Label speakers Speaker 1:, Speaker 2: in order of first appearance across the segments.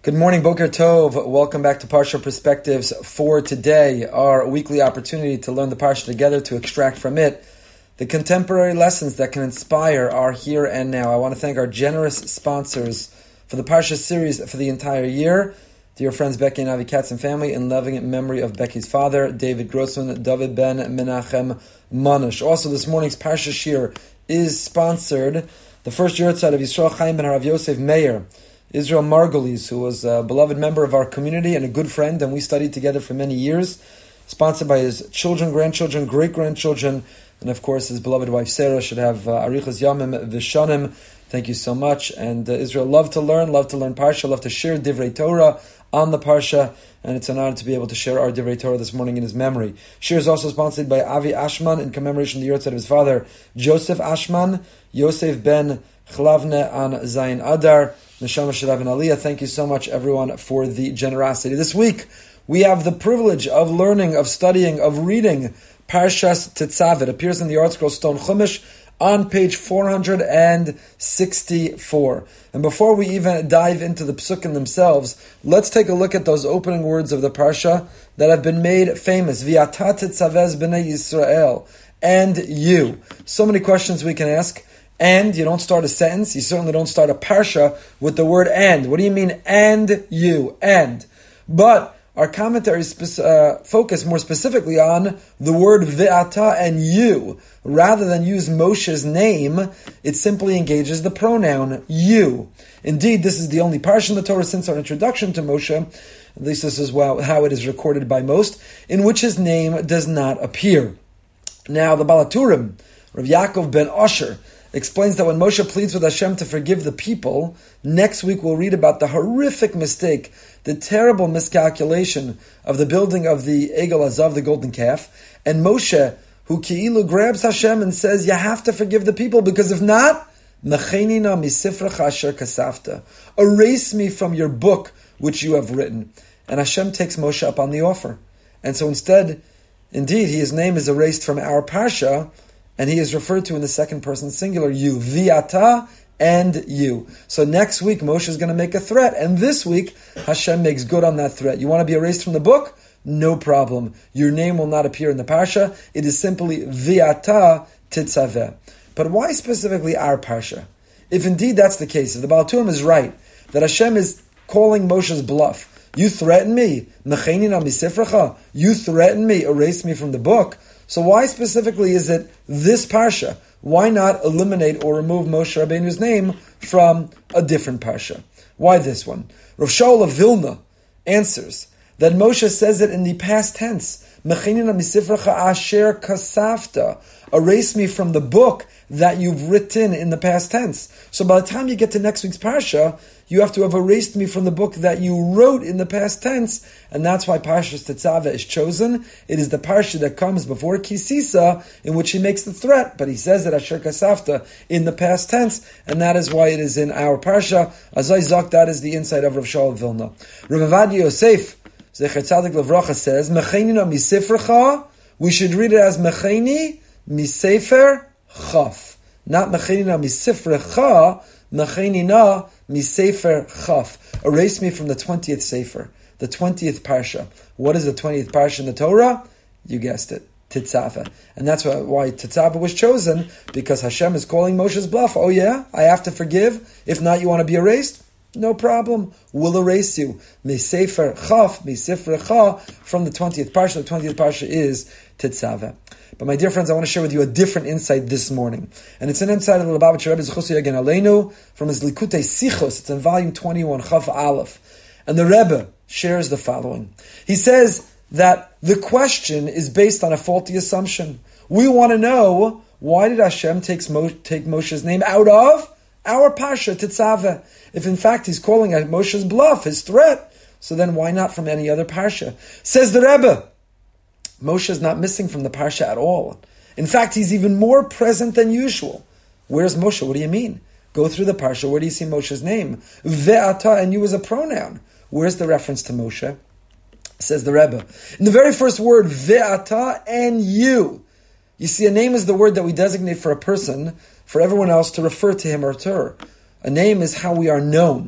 Speaker 1: Good morning, Boker Tov. Welcome back to Parsha Perspectives for today, our weekly opportunity to learn the Parsha together, to extract from it the contemporary lessons that can inspire our here and now. I want to thank our generous sponsors for the Parsha series for the entire year. Dear friends Becky and Avi Katz and family, in loving memory of Becky's father, David Grossman, David Ben Menachem Manush. Also, this morning's Parsha Shir is sponsored, the first Yurtzad of Yisrael Chaim Ben Harav Yosef Meir, Israel Margulies, who was a beloved member of our community and a good friend, and we studied together for many years, sponsored by his children, grandchildren, great-grandchildren, and of course his beloved wife Sarah should have Arichas Yamim Vishanim. Thank you so much. And Israel love to learn Parsha, love to share Divrei Torah on the Parsha, and it's an honor to be able to share our Divrei Torah this morning in his memory. Shir is also sponsored by Avi Ashman in commemoration of the Yurtzad of his father, Joseph Ashman, Yosef ben Chlavne on Zayin Adar, Neshama Shelav and Aliyah. Thank you so much, everyone, for the generosity. This week, we have the privilege of learning, of studying, of reading Parshas Tetzaveh. It appears in the ArtScroll Stone Chumash on page 464. And before we even dive into the psukim themselves, let's take a look at those opening words of the Parsha that have been made famous. V'ata tetzaveh b'nei Yisrael. And you. So many questions we can ask. And you don't start a sentence. You certainly don't start a parsha with the word and. What do you mean, and you? And. But our commentaries focus more specifically on the word ve'ata and you. Rather than use Moshe's name, it simply engages the pronoun you. Indeed, this is the only parsha in the Torah since our introduction to Moshe, at least this is how it is recorded by most, in which his name does not appear. Now, the Balaturim, Rav Yaakov ben Osher, explains that when Moshe pleads with Hashem to forgive the people, next week we'll read about the horrific mistake, the terrible miscalculation of the building of the Egel Azav, the golden calf, and Moshe, who Ki'ilu grabs Hashem and says, you have to forgive the people, because if not, Mechenina misifracha asher kasafta, erase me from your book which you have written. And Hashem takes Moshe up on the offer. And so instead, indeed, his name is erased from our Parsha, and he is referred to in the second person singular, you, viata, and you. So next week, Moshe is going to make a threat, and this week, Hashem makes good on that threat. You want to be erased from the book? No problem. Your name will not appear in the Parsha. It is simply viata titzaveh. But why specifically our Parsha? If indeed that's the case, if the Baal Turim is right, that Hashem is calling Moshe's bluff, you threaten me, mechenina misifracha, you threaten me, erase me from the book, so why specifically is it this Parsha? Why not eliminate or remove Moshe Rabbeinu's name from a different Parsha? Why this one? Rav Shaul of Vilna answers that Moshe says it in the past tense. Mechenina misifracha asher kasafta. Erase me from the book that you've written in the past tense. So by the time you get to next week's Parsha, you have to have erased me from the book that you wrote in the past tense, and that's why Parshas Tetzaveh is chosen. It is the Parsha that comes before Kisisa, in which he makes the threat, but he says that Asher Kasafta in the past tense, and that is why it is in our Parsha. Azai Zok, that is the insight of Rav Shaul Vilna. Rav Avad Yosef, Zecher Tzadik Levracha, says, Mechenina misifrecha, we should read it as Mecheni misefer chaf. Not Mechenina misifrecha, Mechenina misefer chaf. Erase me from the 20th Sefer, the 20th Parsha. What is the 20th Parsha in the Torah? You guessed it, Tetzaveh. And that's why Tetzaveh was chosen, because Hashem is calling Moshe's bluff. Oh yeah, I have to forgive. If not, you want to be erased? No problem. We'll erase you. Misefer chaf, misifre cha, from the 20th Parsha. The 20th Parsha is Tetzaveh. But my dear friends, I want to share with you a different insight this morning. And it's an insight of the Lubavitcher Rebbe Zechusi Yagen Aleinu from his Likutei Sichos. It's in volume 21, Chaf Aleph. And the Rebbe shares the following. He says that the question is based on a faulty assumption. We want to know, why did Hashem take Moshe's name out of our Parsha, Tetzaveh? If in fact he's calling at Moshe's bluff, his threat, so then why not from any other Parsha? Says the Rebbe, Moshe is not missing from the Parsha at all. In fact, he's even more present than usual. Where's Moshe? What do you mean? Go through the Parsha. Where do you see Moshe's name? Ve'ata, and you as a pronoun. Where's the reference to Moshe? Says the Rebbe. In the very first word, ve'ata, and you. You see, a name is the word that we designate for a person, for everyone else to refer to him or to her. A name is how we are known.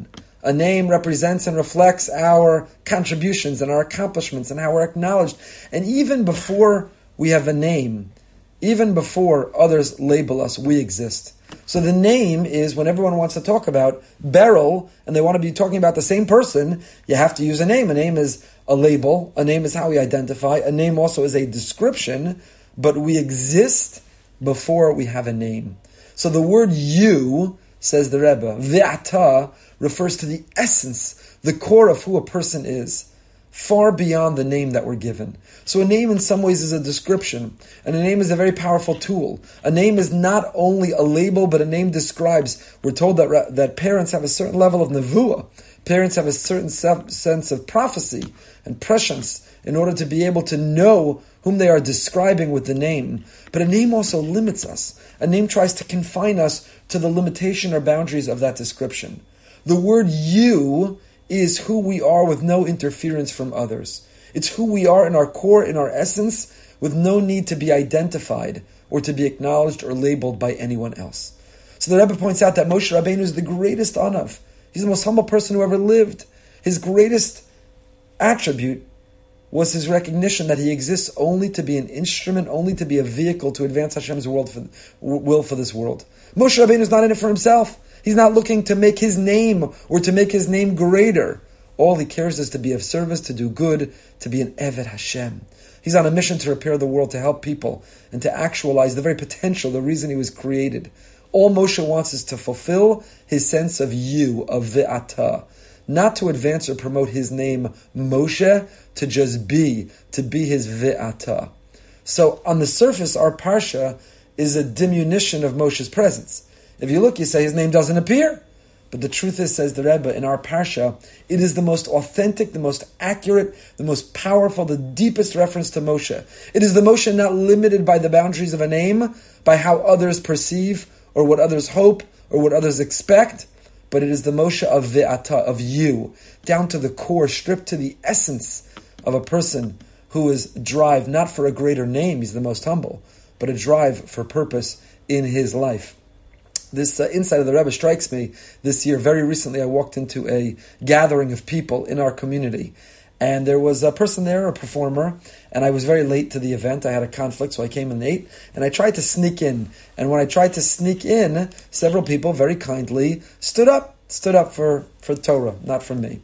Speaker 1: A name represents and reflects our contributions and our accomplishments and how we're acknowledged. And even before we have a name, even before others label us, we exist. So the name is when everyone wants to talk about Beryl and they want to be talking about the same person, you have to use a name. A name is a label. A name is how we identify. A name also is a description, but we exist before we have a name. So the word you, says the Rebbe, ve'ata, refers to the essence, the core of who a person is, far beyond the name that we're given. So a name in some ways is a description, and a name is a very powerful tool. A name is not only a label, but a name describes. We're told that parents have a certain level of nevuah. Parents have a certain sense of prophecy and prescience in order to be able to know whom they are describing with the name. But a name also limits us. A name tries to confine us to the limitation or boundaries of that description. The word you is who we are with no interference from others. It's who we are in our core, in our essence, with no need to be identified or to be acknowledged or labeled by anyone else. So the Rebbe points out that Moshe Rabbeinu is the greatest Anav. He's the most humble person who ever lived. His greatest attribute was his recognition that he exists only to be an instrument, only to be a vehicle to advance Hashem's will for this world. Moshe Rabbeinu is not in it for himself. He's not looking to make his name or to make his name greater. All he cares is to be of service, to do good, to be an Eved Hashem. He's on a mission to repair the world, to help people, and to actualize the very potential, the reason he was created. All Moshe wants is to fulfill his sense of you, of Ve'ata. Not to advance or promote his name Moshe, to just be, to be his Ve'ata. So on the surface, our Parsha is a diminution of Moshe's presence. If you look, you say his name doesn't appear. But the truth is, says the Rebbe, in our Parsha, it is the most authentic, the most accurate, the most powerful, the deepest reference to Moshe. It is the Moshe not limited by the boundaries of a name, by how others perceive, or what others hope, or what others expect, but it is the Moshe of Ve'ata, of you, down to the core, stripped to the essence of a person who is drive not for a greater name, he's the most humble, but a drive for purpose in his life. This insight of the Rebbe strikes me this year. Very recently, I walked into a gathering of people in our community, and there was a person there, a performer, and I was very late to the event. I had a conflict, so I came in late, and I tried to sneak in. And when I tried to sneak in, several people very kindly stood up for Torah, not for me.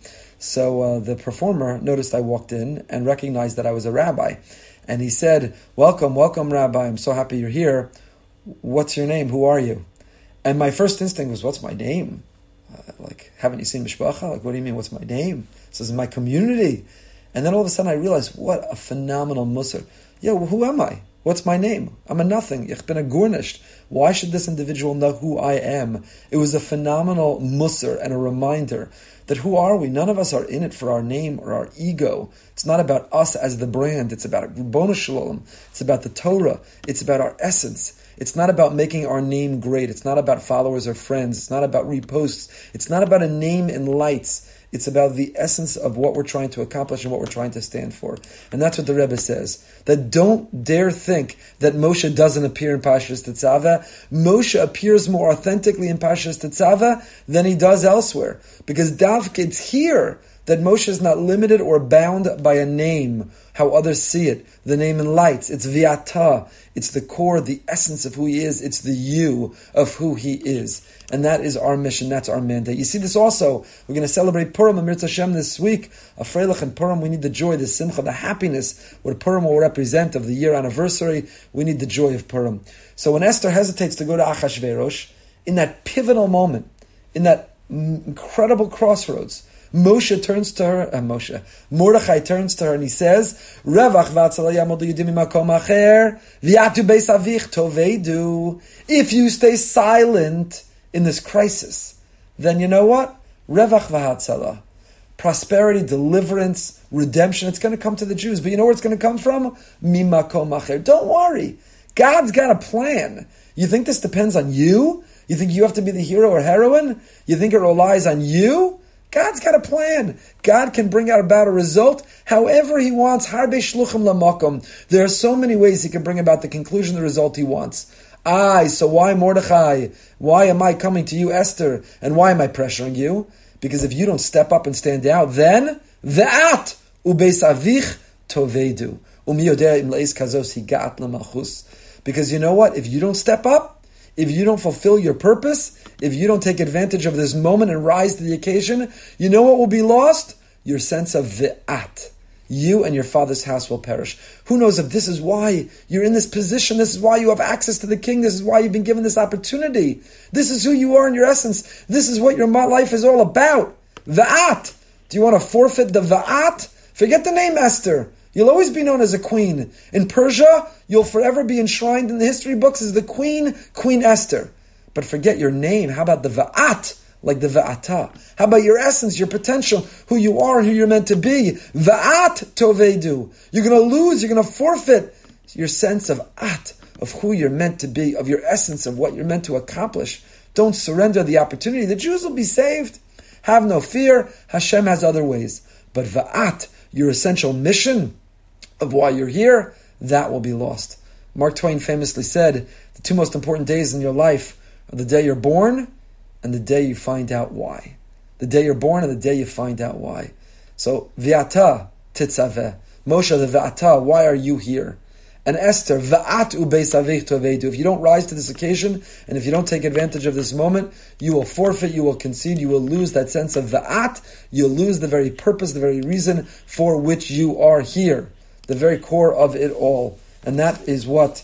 Speaker 1: So the performer noticed I walked in and recognized that I was a rabbi. And he said, welcome, Rabbi. I'm so happy you're here. What's your name? Who are you? And my first instinct was, what's my name? Haven't you seen Mishpacha? What do you mean, what's my name? It says, in my community. And then all of a sudden I realized, what a phenomenal musar. Who am I? What's my name? I'm a nothing. Ich bin a gurnished. Why should this individual know who I am? It was a phenomenal musar and a reminder that who are we? None of us are in it for our name or our ego. It's not about us as the brand. It's about Ribono Shel Olam. It's about the Torah. It's about our essence. It's not about making our name great. It's not about followers or friends. It's not about reposts. It's not about a name in lights. It's about the essence of what we're trying to accomplish and what we're trying to stand for. And that's what the Rebbe says. That don't dare think that Moshe doesn't appear in Parshas Tetzaveh. Moshe appears more authentically in Parshas Tetzaveh than he does elsewhere. Because Davka, it's here that Moshe is not limited or bound by a name, how others see it. The name in lights. It's Viata. It's the core, the essence of who he is. It's the you of who he is. And that is our mission. That's our mandate. You see this also. We're going to celebrate Purim and Mirz Hashem this week. A Freilich and Purim, we need the joy, the simcha, the happiness, what Purim will represent of the year anniversary. We need the joy of Purim. So when Esther hesitates to go to Achashverosh, in that pivotal moment, in that incredible crossroads, Mordechai turns to her, and he says, Revach v'atzala yamodu yudim makom acher, v'yatu beis avich tovedu. If you stay silent in this crisis, then you know what? Revach v'atzala. Prosperity, deliverance, redemption, it's going to come to the Jews. But you know where it's going to come from? Mimakom acher. Don't worry. God's got a plan. You think this depends on you? You think you have to be the hero or heroine? You think it relies on you? God's got a plan. God can bring about a result however He wants. Harbe shluchim lamakom. There are so many ways He can bring about the conclusion, the result He wants. So why Mordechai? Why am I coming to you, Esther? And why am I pressuring you? Because if you don't step up and stand out, then ve'at ubeis avich tovedu. Because you know what? If you don't step up, if you don't fulfill your purpose, if you don't take advantage of this moment and rise to the occasion, you know what will be lost? Your sense of ve'at. You and your father's house will perish. Who knows if this is why you're in this position, this is why you have access to the king, this is why you've been given this opportunity. This is who you are in your essence. This is what your life is all about. Ve'at. Do you want to forfeit the ve'at? Forget the name Esther. You'll always be known as a queen. In Persia, you'll forever be enshrined in the history books as the queen, Queen Esther. But forget your name. How about the ve'at? Like the ve'ata. How about your essence, your potential, who you are and who you're meant to be? Ve'at tovedu. You're going to lose, you're going to forfeit your sense of at, of who you're meant to be, of your essence, of what you're meant to accomplish. Don't surrender the opportunity. The Jews will be saved. Have no fear. Hashem has other ways. But ve'at, your essential mission of why you're here, that will be lost. Mark Twain famously said, the two most important days in your life are the day you're born and the day you find out why. The day you're born and the day you find out why. So, V'ata titzaveh. Moshe, the V'ata, why are you here? And Esther, V'at ubeis avich tovedu. If you don't rise to this occasion, and if you don't take advantage of this moment, you will forfeit, you will concede, you will lose that sense of V'at. You'll lose the very purpose, the very reason for which you are here. The very core of it all. And that is what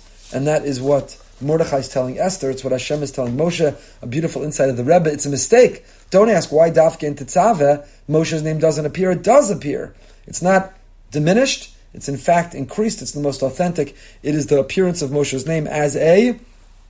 Speaker 1: Mordechai is telling Esther. It's what Hashem is telling Moshe. A beautiful insight of the Rebbe. It's a mistake. Don't ask why Dafke in Tetzaveh Moshe's name doesn't appear. It does appear. It's not diminished. It's in fact increased. It's the most authentic. It is the appearance of Moshe's name as a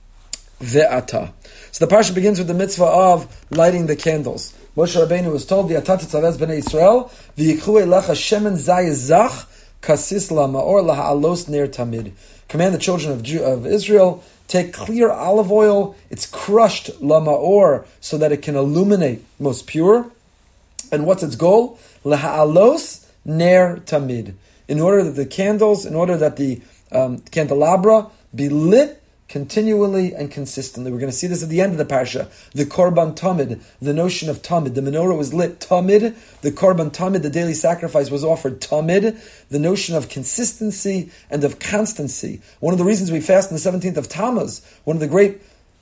Speaker 1: Ve'ata. So the parsha begins with the mitzvah of lighting the candles. Moshe Rabbeinu was told, V'ata tetzaveh b'nei Yisrael, v'yikhu elecha shemen zayizach kasis la'ma'or laha'alos ner tamid. Command the children of Israel, take clear olive oil, it's crushed la'ma'or, so that it can illuminate most pure. And what's its goal? Laha'alos ner tamid. In order that the candles, in order that the candelabra be lit continually and consistently. We're going to see this at the end of the parsha. The korban tamid, the notion of tamid. The menorah was lit tamid. The korban tamid, the daily sacrifice, was offered tamid. The notion of consistency and of constancy. One of the reasons we fast on the 17th of Tammuz, one of the great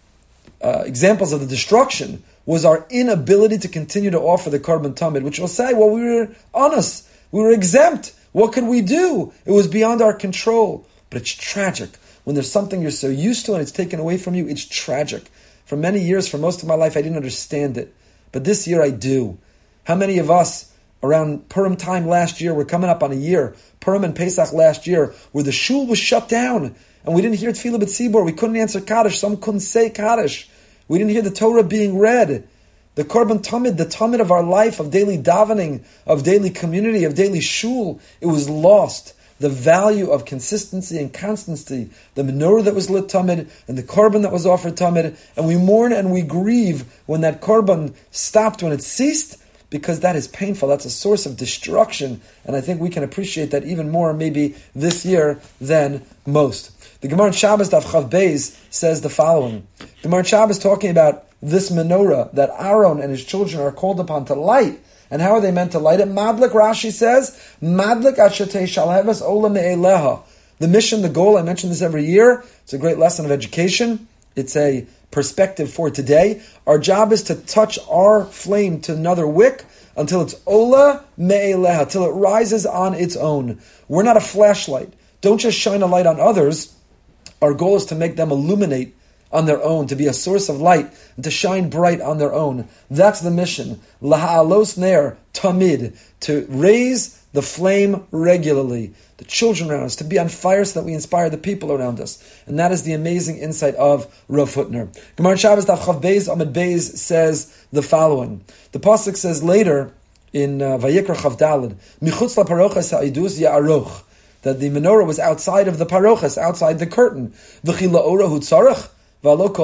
Speaker 1: examples of the destruction, was our inability to continue to offer the korban tamid, which will say, well, we were honest, we were exempt. What could we do? It was beyond our control. But it's tragic. When there's something you're so used to and it's taken away from you, it's tragic. For many years, for most of my life, I didn't understand it. But this year I do. How many of us, around Purim time last year, we're coming up on a year, Purim and Pesach last year, where the shul was shut down, and we didn't hear Tefillah B'tzibor, we couldn't answer Kaddish, some couldn't say Kaddish. We didn't hear the Torah being read. The Korban Tamid, the Tamid of our life, of daily davening, of daily community, of daily shul, it was lost. The value of consistency and constancy, the menorah that was lit tamid, and the korban that was offered tamid, and we mourn and we grieve when that korban stopped, when it ceased, because that is painful. That's a source of destruction, and I think we can appreciate that even more maybe this year than most. The Gemara in Shabbos Daf Chav Beis says the following. Gemara in Shabbos talking about this menorah that Aaron and his children are called upon to light. And how are they meant to light it? Madlik, Rashi says, Madlik ashetei shalheves ola me'eleha. The mission, the goal, I mention this every year. It's a great lesson of education. It's a perspective for today. Our job is to touch our flame to another wick until it's ola me'eleha, till it rises on its own. We're not a flashlight. Don't just shine a light on others. Our goal is to make them illuminate on their own, to be a source of light, and to shine bright on their own. That's the mission. Laha'alos ner tamid, to raise the flame regularly. The children around us, to be on fire so that we inspire the people around us. And that is the amazing insight of Rav Hutner. Gemara Shabbos Daf Chav Beis Amud Beis says the following. The pasuk says later in Vayikra Chav Daled, Michutz laparochas ha'idus ya'aroch, that the menorah was outside of the parochas, outside the curtain. V'chi la'ora hu tzarech, what do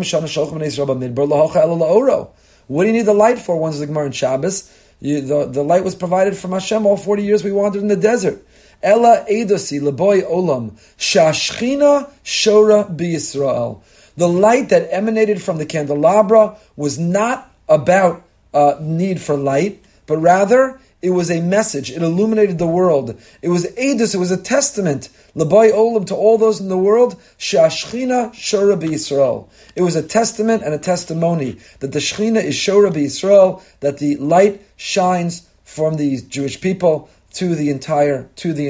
Speaker 1: you need the light for? One's the Gemara in Shabbos. The light was provided from Hashem all 40 years we wandered in the desert. Ella edosi leboy olam shashchina shora b'Yisrael. The light that emanated from the candelabra was not about need for light, but rather it was a message. It illuminated the world. It was Eidus, it was a testament, L'bai Olam, to all those in the world, She'ashchina Shora B'Yisrael. It was a testament and a testimony that the Shechina is Shora B'Yisrael, that the light shines from the Jewish people to the entire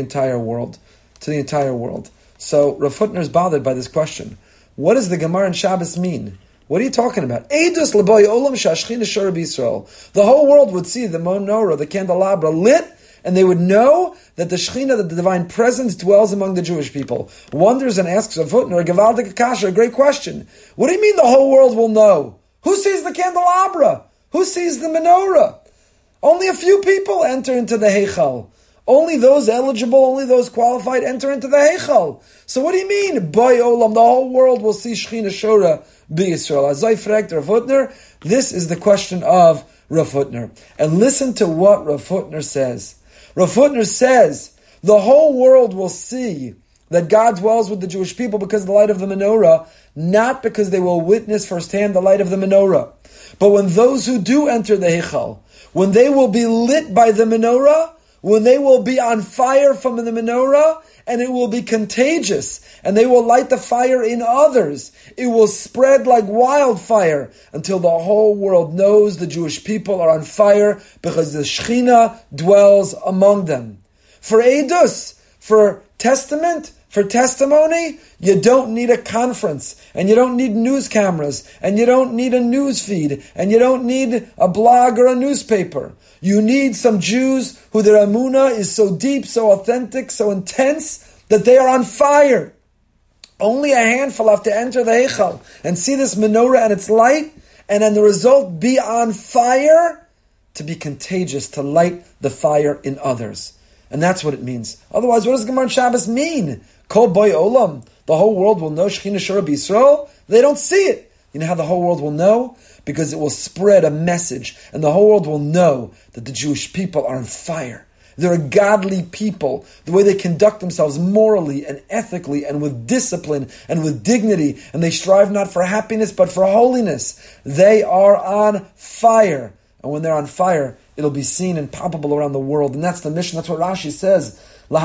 Speaker 1: world. To the entire world. So Rav Hutner is bothered by this question. What does the Gemara and Shabbos mean? What are you talking about? Eidus l'boy olam shashchina shora b'Yisrael. The whole world would see the menorah, the candelabra, lit, and they would know that the Shechina, that the divine presence, dwells among the Jewish people. Wonders and asks Rav Hutner, Gevaldik Akasha, a great question. What do you mean the whole world will know? Who sees the candelabra? Who sees the menorah? Only a few people enter into the Heichal. Only those eligible, only those qualified enter into the Heichal. So what do you mean, Boy Olam, the whole world will see Shechina Shora B'Yisrael? Azai fragt Rav Hutner, this is the question of Rav Hutner. And listen to what Rav Hutner says. Rav Hutner says, the whole world will see that God dwells with the Jewish people because of the light of the menorah, not because they will witness firsthand the light of the menorah. But when those who do enter the Heichal, when they will be lit by the menorah, when they will be on fire from the menorah, and it will be contagious, and they will light the fire in others. It will spread like wildfire until the whole world knows the Jewish people are on fire because the Shechina dwells among them. For Eidus, for testament, for testimony, you don't need a conference, and you don't need news cameras, and you don't need a news feed, and you don't need a blog or a newspaper. You need some Jews who their emunah is so deep, so authentic, so intense, that they are on fire. Only a handful have to enter the Heichal and see this menorah and its light, and then the result be on fire, to be contagious, to light the fire in others. And that's what it means. Otherwise, what does Gemara and Shabbos mean? Kol boy olam, the whole world will know Shechina Shora B'Yisrael. They don't see it. You know how the whole world will know? Because it will spread a message, and the whole world will know that the Jewish people are on fire. They're a godly people. The way they conduct themselves morally and ethically and with discipline and with dignity, and they strive not for happiness but for holiness. They are on fire. And when they're on fire, it'll be seen and palpable around the world. And that's the mission. That's what Rashi says.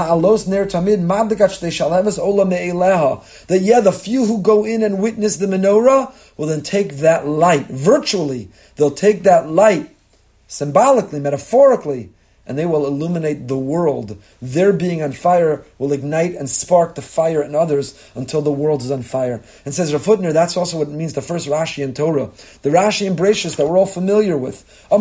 Speaker 1: That the few who go in and witness the menorah will then take that light, virtually, they'll take that light, symbolically, metaphorically, and they will illuminate the world. Their being on fire will ignite and spark the fire in others until the world is on fire. And says Rav Hutner, that's also what it means, the first Rashi in Torah. The Rashi in Bereishis that we're all familiar with.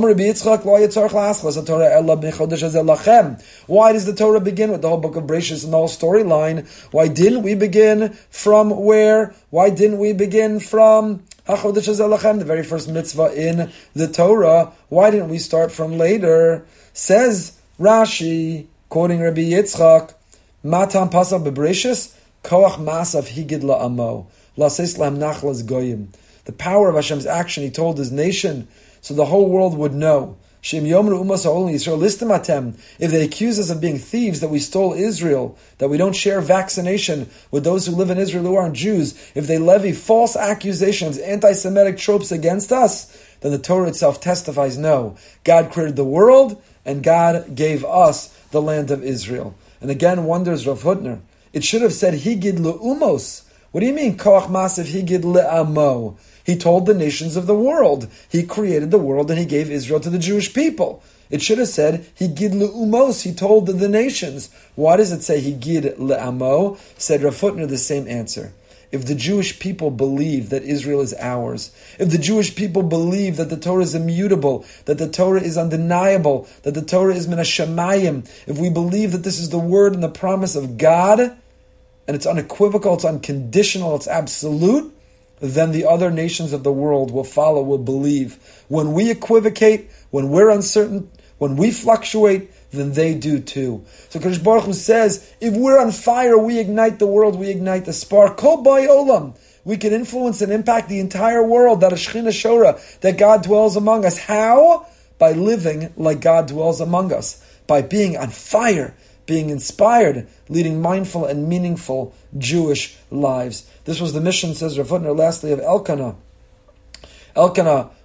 Speaker 1: Why does the Torah begin with the whole book of Bereishis and the whole storyline? Why didn't we begin from where? Why didn't we begin from the very first mitzvah in the Torah? Why didn't we start from later? Says Rashi, quoting Rabbi Yitzchak, Matam pasal bebereishis, koach masav higid la'amo, la'seis lahem nachlas goyim. The power of Hashem's action, He told His nation, so the whole world would know. Shem yomru umas ha'olim Yisrael listimatem. If they accuse us of being thieves, that we stole Israel, that we don't share vaccination with those who live in Israel who aren't Jews, if they levy false accusations, anti-Semitic tropes against us, then the Torah itself testifies, no, God created the world, and God gave us the land of Israel. And again, wonders Rav Hutner, it should have said higid le'umos. What do you mean, koach masav higid le'amo? He told the nations of the world. He created the world and He gave Israel to the Jewish people. It should have said higid le'umos. He told the nations. Why does it say higid le'amo? Said Rav Hutner the same answer. If the Jewish people believe that Israel is ours, if the Jewish people believe that the Torah is immutable, that the Torah is undeniable, that the Torah is min hashamayim, if we believe that this is the word and the promise of God, and it's unequivocal, it's unconditional, it's absolute, then the other nations of the world will follow, will believe. When we equivocate, when we're uncertain, when we fluctuate, then they do too. So Kadosh Baruch Hu says, if we're on fire, we ignite the world, we ignite the spark. Kol b'ay olam. We can influence and impact the entire world, that Shechina Shora, that God dwells among us. How? By living like God dwells among us. By being on fire, being inspired, leading mindful and meaningful Jewish lives. This was the mission, says Rav Hutner, lastly, of Elkanah. Elkanah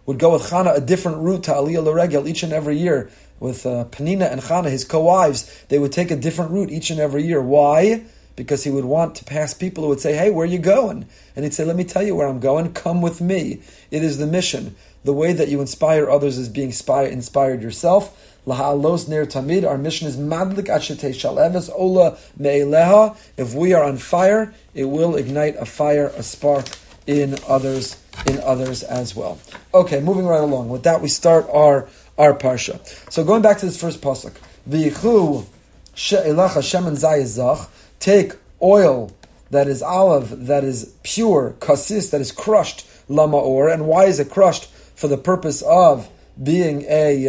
Speaker 1: would go with Chana a different route to Aliyah L'Regel each and every year. With Penina and Chana, his co-wives, they would take a different route each and every year. Why? Because he would want to pass people who would say, hey, where are you going? And he'd say, let me tell you where I'm going. Come with me. It is the mission. The way that you inspire others is being inspired yourself. Laha'alos ner tamid. Our mission is madlik achetei shaleves ola me'eleha. If we are on fire, it will ignite a fire, a spark in others as well. Okay, moving right along. With that, we start our parsha. So going back to this first pasuk, v'yichu she'elacha shemen zayizach. Take oil that is olive, that is pure, kasis, that is crushed, lamaor. And why is it crushed? For the purpose of being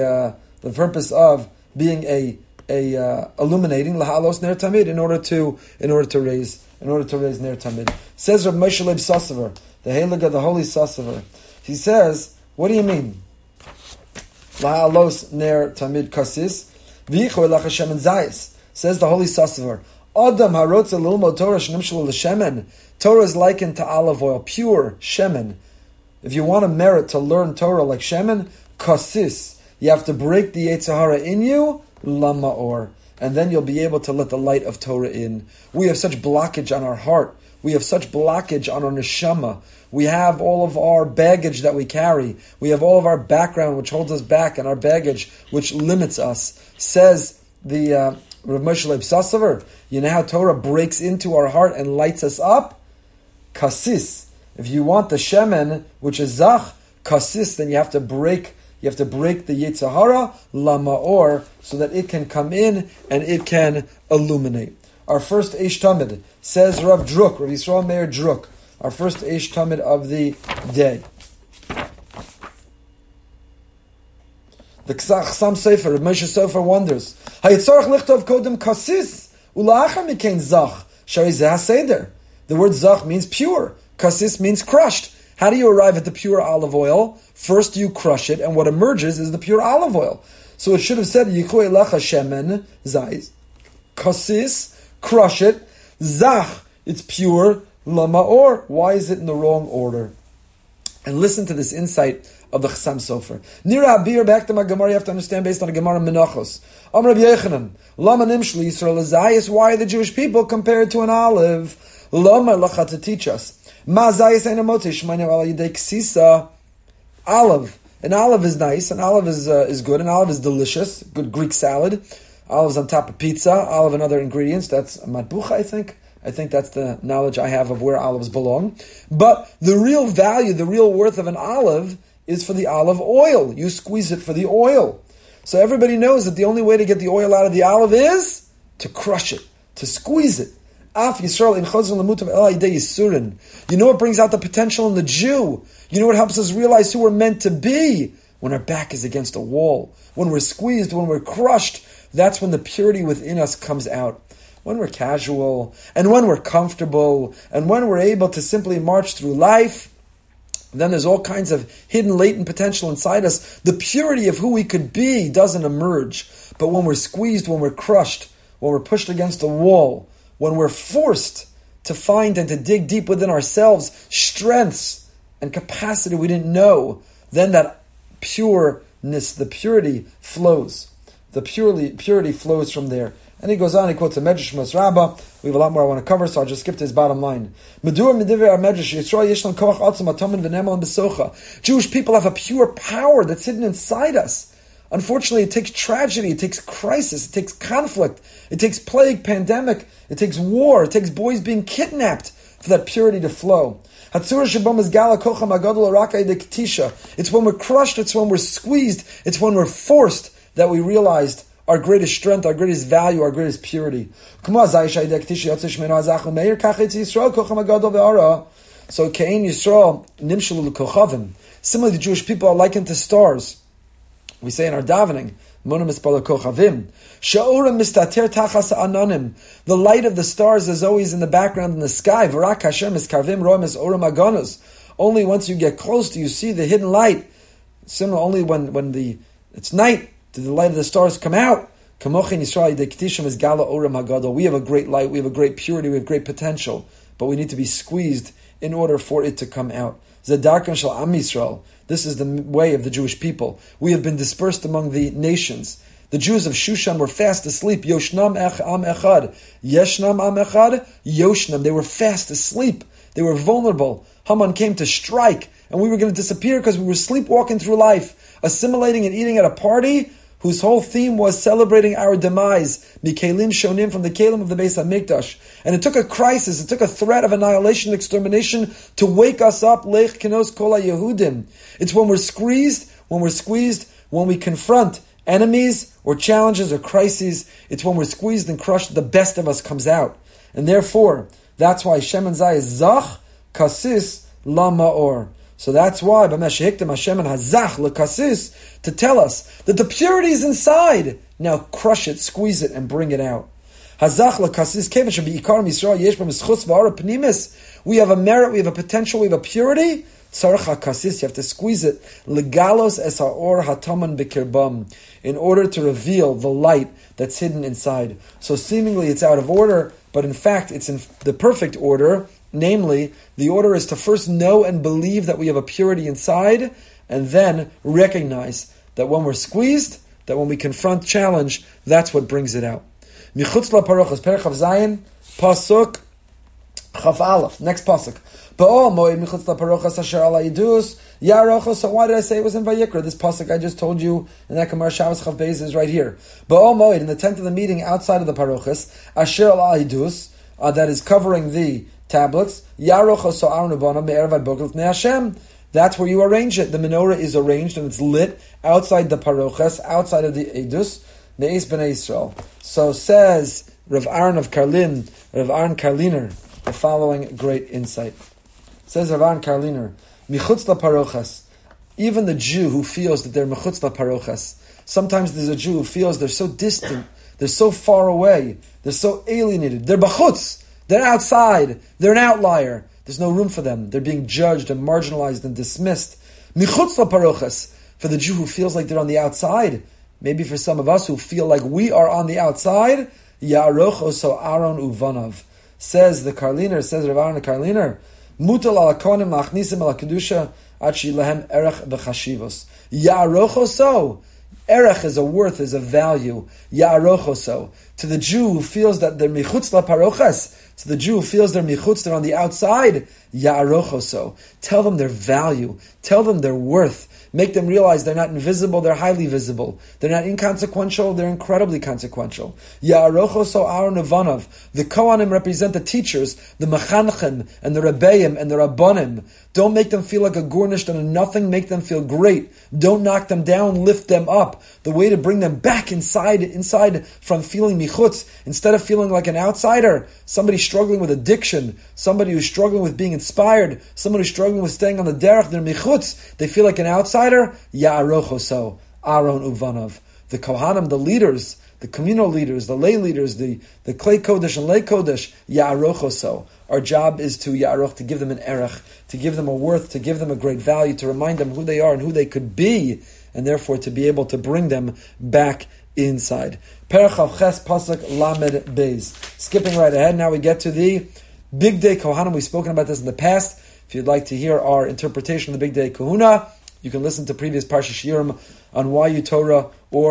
Speaker 1: illuminating lahalos ner tamid, in order to raise ner tamid. Says Rav Moshe Leib Sossever, the Heilige, the Holy Sossever. He says, what do you mean? Lahalos ner tamid kasis v'yichu elacha shemen zayis. Says the Holy Sossever, Adam harotza l'ilmod Torah shenimshelu l'shemen. Torah is likened to olive oil, pure shemen. If you want a merit to learn Torah like shemen, kasis, you have to break the Yetzer Hara in you, lamaor, and then you'll be able to let the light of Torah in. We have such blockage on our heart. We have such blockage on our neshama. We have all of our baggage that we carry. We have all of our background which holds us back, and our baggage which limits us. Says the Rav Moshe Leib Sossever, you know how Torah breaks into our heart and lights us up? Kasis. If you want the shemen, which is zach, kasis, then you have to break the Yetzer Hara, lamaor, so that it can come in and it can illuminate. Our first Eish Tamid, says Rav Druk, Rav Yisrael Meir Druk, our first Eish Tamid of the day. The Chasam Sofer, Rav Moshe Sofer wonders, Hayitzarach lichtov kodem kasis, ula'achar mikein zach, shari zeh haseder. The word zach means pure. Kasis means crushed. How do you arrive at the pure olive oil? First you crush it, and what emerges is the pure olive oil. So it should have said, Yichu elacha shemen zayis. Kasis, crush it. Zach, it's pure. Lamaor. Why is it in the wrong order? And listen to this insight of the Chasam Sofer. Nira Abir, back to my Gemara, you have to understand based on the Gemara Menachos. Amr Rabbi Yechanan, Lama Nimshli Yisrael Zayis, why are the Jewish people compared to an olive? Lama Lacha, to teach us. Ma Zayis Einamotish, Manya Ala Yidei Ksisa. Olive. An olive is nice, an olive is good, an olive is delicious, good Greek salad. Olives on top of pizza, olive and other ingredients, that's matbucha, I think. I think that's the knowledge I have of where olives belong. But the real value, the real worth of an olive is for the olive oil. You squeeze it for the oil. So everybody knows that the only way to get the oil out of the olive is to crush it, to squeeze it. Af Yisrael in Chazon Lamutav El Yidei Yisurin. You know what brings out the potential in the Jew? You know what helps us realize who we're meant to be? When our back is against a wall, when we're squeezed, when we're crushed, that's when the purity within us comes out. When we're casual, and when we're comfortable, and when we're able to simply march through life, then there's all kinds of hidden, latent potential inside us. The purity of who we could be doesn't emerge. But when we're squeezed, when we're crushed, when we're pushed against a wall, when we're forced to find and to dig deep within ourselves strengths and capacity we didn't know, then that pureness, the purity flows. The purity flows from there. And he goes on, he quotes a Medrash Mos Rabbah. We have a lot more I want to cover, so I'll just skip to his bottom line. Jewish people have a pure power that's hidden inside us. Unfortunately, it takes tragedy, it takes crisis, it takes conflict, it takes plague, pandemic, it takes war, it takes boys being kidnapped for that purity to flow. It's when we're crushed, it's when we're squeezed, it's when we're forced that we realized our greatest strength, our greatest value, our greatest purity. So Kain Yisrael nimshelu l'kochavim. Similarly, the Jewish people are likened to stars. We say in our davening, the light of the stars is always in the background in the sky. Only once you get close do you see the hidden light. Similar, only when it's night do the light of the stars come out. We have a great light, we have a great purity, we have great potential, but we need to be squeezed in order for it to come out. Zedarkan shel Am Yisrael. This is the way of the Jewish people. We have been dispersed among the nations. The Jews of Shushan were fast asleep. Yoshnam am echad. Yeshnam am echad. Yoshnam. They were fast asleep. They were vulnerable. Haman came to strike, and we were going to disappear because we were sleepwalking through life, assimilating and eating at a party whose whole theme was celebrating our demise. Mikelim shonim, from the Kelim of the Beis HaMikdash. And it took a crisis, it took a threat of annihilation, extermination to wake us up. Lech kenos kol Yehudim. It's when we're squeezed, when we confront enemies or challenges or crises, it's when we're squeezed and crushed, the best of us comes out. And therefore, that's why Shem and Zay is Zach, Kasis, La Ma'or. So that's why B'meshehiktem Hashem and Hazach L'Kasis, to tell us that the purity is inside. Now crush it, squeeze it, and bring it out. Hazach L'Kasis Kevin Shebi'ikar Yisrael Yesh B'mischutz V'ara Pnimis. We have a merit, we have a potential, we have a purity. Tzarech HaKasis, you have to squeeze it. Legalos es ha'or hataman b'kirbam, in order to reveal the light that's hidden inside. So seemingly it's out of order, but in fact it's in the perfect order. Namely, the order is to first know and believe that we have a purity inside, and then recognize that when we're squeezed, that when we confront challenge, that's what brings it out. Michutz la'parochos, Perek Chav Zayin, Pasuk Chav Aleph, next Pasuk. Ba'ol moed michutz la'parochos asher ala yidus yarochos. So why did I say it was in Vayikra? This Pasuk I just told you in that Gemara Shabbos Chav Beis is right here. Ba'ol moed, in the tent of the meeting outside of the parochos, asher ala yidus, that is covering the tablets. That's where you arrange it. The menorah is arranged and it's lit outside the parochas, outside of the edus, Ne'es B'nai Yisrael. So says Rav Aaron of Karlin, Rav Aaron Karliner, the following great insight. Says Rav Aaron Karliner, Michutz la parochas. Even the Jew who feels that they're Michutz la parochas. Sometimes there's a Jew who feels they're so distant, they're so far away, they're so alienated. They're bachutz. They're outside. They're an outlier. There's no room for them. They're being judged and marginalized and dismissed. Michutz laparochas, for the Jew who feels like they're on the outside. Maybe for some of us who feel like we are on the outside. Ya'aroch oso Aaron uvanav. Says the Karliner, says Rav Aaron the Karliner, mutal ala konim lachnisim ala kedusha achi lehem erech b'chashivos. Ya'aroch oso. Erech is a worth, is a value. Ya'aroch oso. To the Jew who feels that they're michutz laparochas, to the Jew who feels they're michutz, they're on the outside, ya'arochoso. Tell them their value. Tell them their worth. Make them realize they're not invisible, they're highly visible. They're not inconsequential, they're incredibly consequential. Ya'arochoso Aaron Ivanav. The Kohanim represent the teachers, the Mechanchim, and the Rebbeim, and the Rabbonim. Don't make them feel like a gornished and a nothing, make them feel great. Don't knock them down, lift them up. The way to bring them back inside from feeling michutz, instead of feeling like an outsider, somebody struggling with addiction, somebody who's struggling with being inspired, somebody who's struggling with staying on the derech, they're michutz, they feel like an outsider, ya'arochoso, Aaron Uvanov. The Kohanim, the leaders, the communal leaders, the lay leaders, the Klei Kodesh and Lay Kodesh, ya'arochoso. Our job is to ya'aroch, to give them an erech, to give them a worth, to give them a great value, to remind them who they are and who they could be, and therefore to be able to bring them back inside. Perek Chav Ches Pasuk Lamed Beis. Skipping right ahead, now we get to the Big Day Kohanim. We've spoken about this in the past. If you'd like to hear our interpretation of the Big Day Kahuna, you can listen to previous Parsha Shiurim on YU Torah or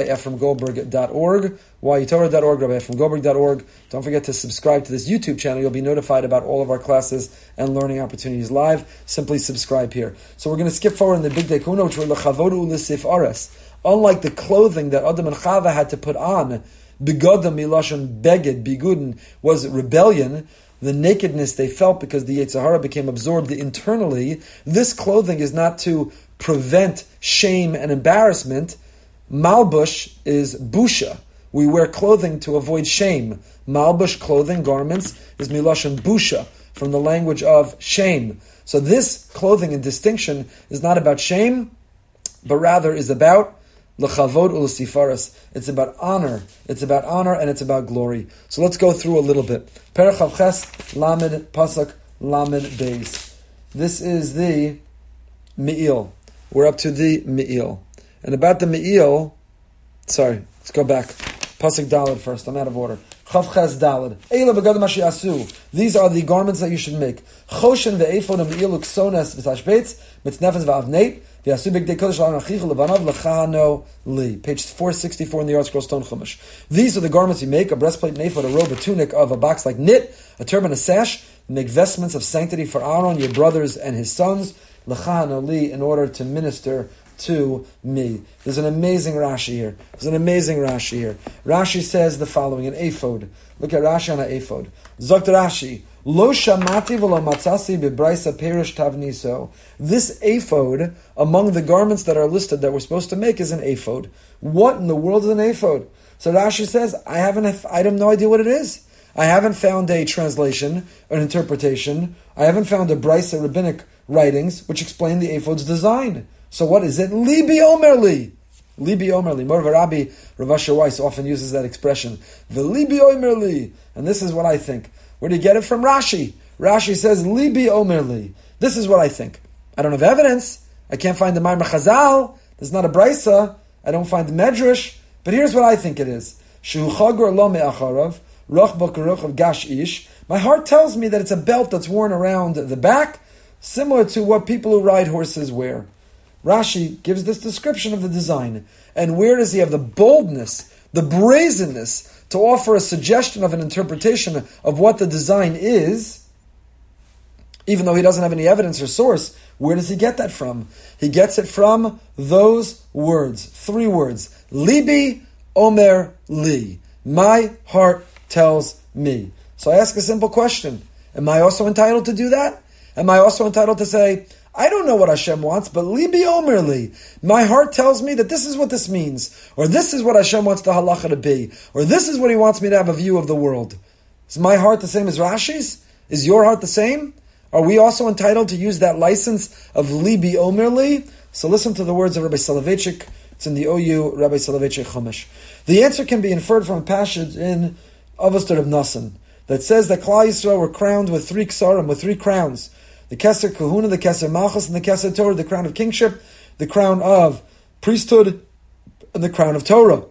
Speaker 1: RabbiEphraimGoldberg.org, YUTorah.org, RabbiEphraimGoldberg.org. Don't forget to subscribe to this YouTube channel. You'll be notified about all of our classes and learning opportunities live. Simply subscribe here. So we're going to skip forward in the Big Day Kahuna, which were L'chavodu L'sif Ares. Unlike the clothing that Adam and Chava had to put on, Begodim Milashon Beged, Bigudin, was rebellion, the nakedness they felt because the Yetzer Hara became absorbed internally. This clothing is not to prevent shame and embarrassment. Malbush is busha. We wear clothing to avoid shame. Malbush, clothing, garments, is milashon busha, from the language of shame. So this clothing and distinction is not about shame, but rather is about l'chavod u'l'sifaras. It's about honor. It's about honor and it's about glory. So let's go through a little bit. Perek Chav Ches Lamed Pasuk Lamed Beis. This is the Me'il. We're up to the Me'il. And about the Me'il, let's go back. Pasuk Daled first. I'm out of order. Chavches Daled. Eila begadim asher yasu. These are the garments that you should make. Choshen ve'ephod and ve'iluk sonas v'tashbeitz mitznefes v'avneit v'yasu b'gdei kodesh l'an achicha levanav l'chano li. Page 464 in the Art Scroll Stone Chumash. These are the garments you make: a breastplate, an ephod, a robe, a tunic of a box like knit, a turban, a sash. Make vestments of sanctity for Aaron, your brothers and his sons, l'chano li, in order to minister to me. There's an amazing Rashi here. Rashi says the following, an ephod. Look at Rashi on an ephod. Zokt Rashi, Lo shamati v'lo matzasi b'braisa perish tavniso. This ephod, among the garments that are listed that we're supposed to make, is an ephod. What in the world is an ephod? So Rashi says, I have no idea what it is. I haven't found a translation, an interpretation. I haven't found a braisa rabbinic writings which explain the ephod's design. So what is it? Libi omerli. Libi omerli. Morva Rabbi Rav Asher Weiss often uses that expression. V'libi omerli. And this is what I think. Where do you get it from? Rashi. Rashi says, Libi omerli. This is what I think. I don't have evidence. I can't find the Maimar Chazal. There's not a brisa. I don't find the Medrash. But here's what I think it is. Shehu chagor lo me'acharav. Roch b'karoch of gash ish. My heart tells me that it's a belt that's worn around the back, similar to what people who ride horses wear. Rashi gives this description of the design. And where does he have the boldness, the brazenness, to offer a suggestion of an interpretation of what the design is, even though he doesn't have any evidence or source? Where does he get that from? He gets it from those words, 3 words. Libi omer li. My heart tells me. So I ask a simple question. Am I also entitled to do that? Am I also entitled to say, I don't know what Hashem wants, but Libi Omer li. My heart tells me that this is what this means, or this is what Hashem wants the halacha to be, or this is what He wants me to have a view of the world. Is my heart the same as Rashi's? Is your heart the same? Are we also entitled to use that license of Libi Omer li? So listen to the words of Rabbi Soloveitchik. It's in the OU Rabbi Soloveitchik Chumash. The answer can be inferred from a passage in Avos Rav Nosson that says that Klal Yisrael were crowned with 3 ksarim, with 3 crowns. The Keser Kahuna, the Keser Malchus, and the Keser Torah, the crown of kingship, the crown of priesthood, and the crown of Torah.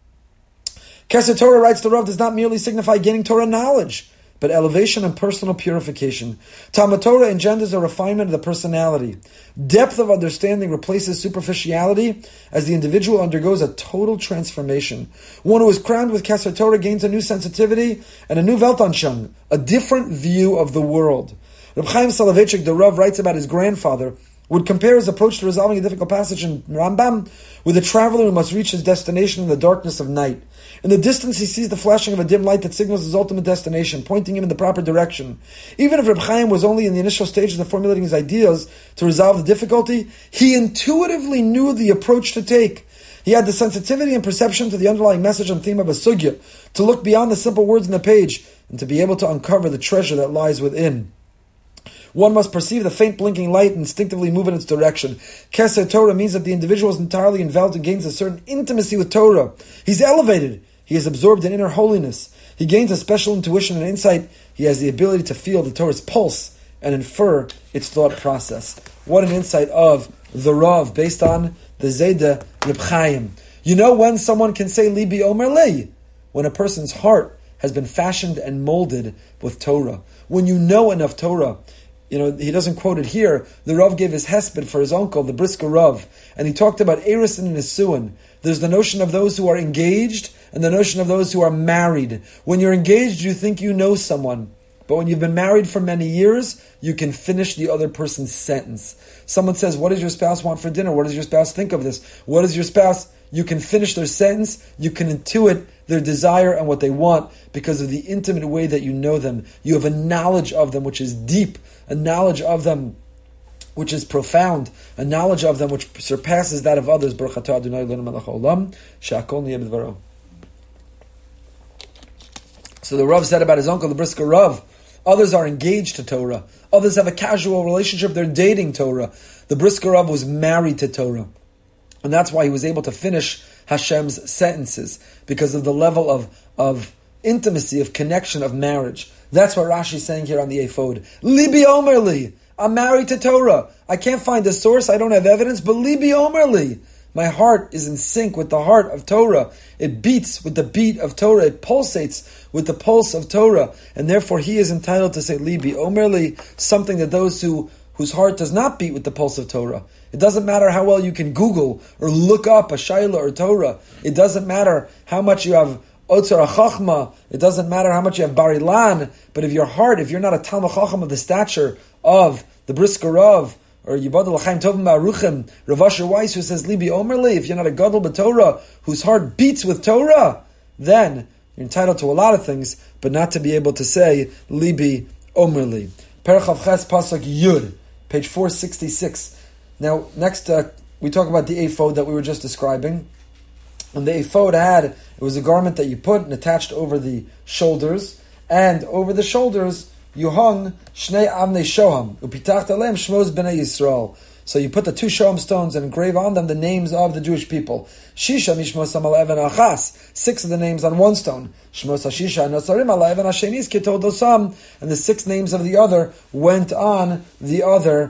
Speaker 1: Keser Torah, writes the Rav, does not merely signify gaining Torah knowledge, but elevation and personal purification. Talmud Torah engenders a refinement of the personality. Depth of understanding replaces superficiality as the individual undergoes a total transformation. One who is crowned with Keser Torah gains a new sensitivity and a new Weltanschauung, a different view of the world. Reb Chaim Soloveitchik, the Rav, writes about his grandfather, would compare his approach to resolving a difficult passage in Rambam with a traveler who must reach his destination in the darkness of night. In the distance, he sees the flashing of a dim light that signals his ultimate destination, pointing him in the proper direction. Even if Reb Chaim was only in the initial stages of formulating his ideas to resolve the difficulty, he intuitively knew the approach to take. He had the sensitivity and perception to the underlying message and theme of a sugya, to look beyond the simple words in the page, and to be able to uncover the treasure that lies within. One must perceive the faint blinking light and instinctively move in its direction. Keser Torah means that the individual is entirely enveloped and gains a certain intimacy with Torah. He's elevated. He is absorbed in inner holiness. He gains a special intuition and insight. He has the ability to feel the Torah's pulse and infer its thought process. What an insight of the Rav based on the Zayda Reb Chaim. You know when someone can say Libi Omer li? When a person's heart has been fashioned and molded with Torah. When you know enough Torah. You know, he doesn't quote it here. The Rav gave his hesped for his uncle, the Brisker Rav, and he talked about Eris and Nisuin. There's the notion of those who are engaged and the notion of those who are married. When you're engaged, you think you know someone. But when you've been married for many years, you can finish the other person's sentence. Someone says, what does your spouse want for dinner? What does your spouse think of this? What does your spouse... You can finish their sentence, you can intuit their desire and what they want because of the intimate way that you know them. You have a knowledge of them which is deep, a knowledge of them which is profound, a knowledge of them which surpasses that of others. So the Rav said about his uncle, the Brisker Rav, others are engaged to Torah. Others have a casual relationship, they're dating Torah. The Brisker Rav was married to Torah. And that's why he was able to finish Hashem's sentences, because of the level of intimacy, of connection, of marriage. That's what Rashi's saying here on the Ephod. Libi Omer li. I'm married to Torah. I can't find a source, I don't have evidence, but Libi Omer li. My heart is in sync with the heart of Torah. It beats with the beat of Torah. It pulsates with the pulse of Torah. And therefore he is entitled to say, Libi Omerli, something that those whose heart does not beat with the pulse of Torah. It doesn't matter how well you can Google or look up a Shaila or Torah. It doesn't matter how much you have Otzar HaChachma. It doesn't matter how much you have Barilan. But if your heart, if you're not a Talmud Chacham of the stature of the Brisker Rav, or Yibad L'chaim Tovim Ma'aruchim, Rav Asher Weiss, who says, Libi Omerli, if you're not a Gadol b'Torah, whose heart beats with Torah, then you're entitled to a lot of things, but not to be able to say, Libi Omerli. Perach Av Ches Pasuk Yud, page 466. Now, next, we talk about the ephod that we were just describing. And the ephod it was a garment that you put and attached over the shoulders, and over the shoulders, you hung Shnei Avnei Shoham, Upitacht Alem Shmos Bnei Yisrael. So you put the 2 Shoham stones and engrave on them the names of the Jewish people. Shisha Mishmosam Al Even Achas, 6 of the names on one stone. Shmos HaShisha Nosarim Al Even Hashenis Kitol Dosam, and the 6 names of the other went on the other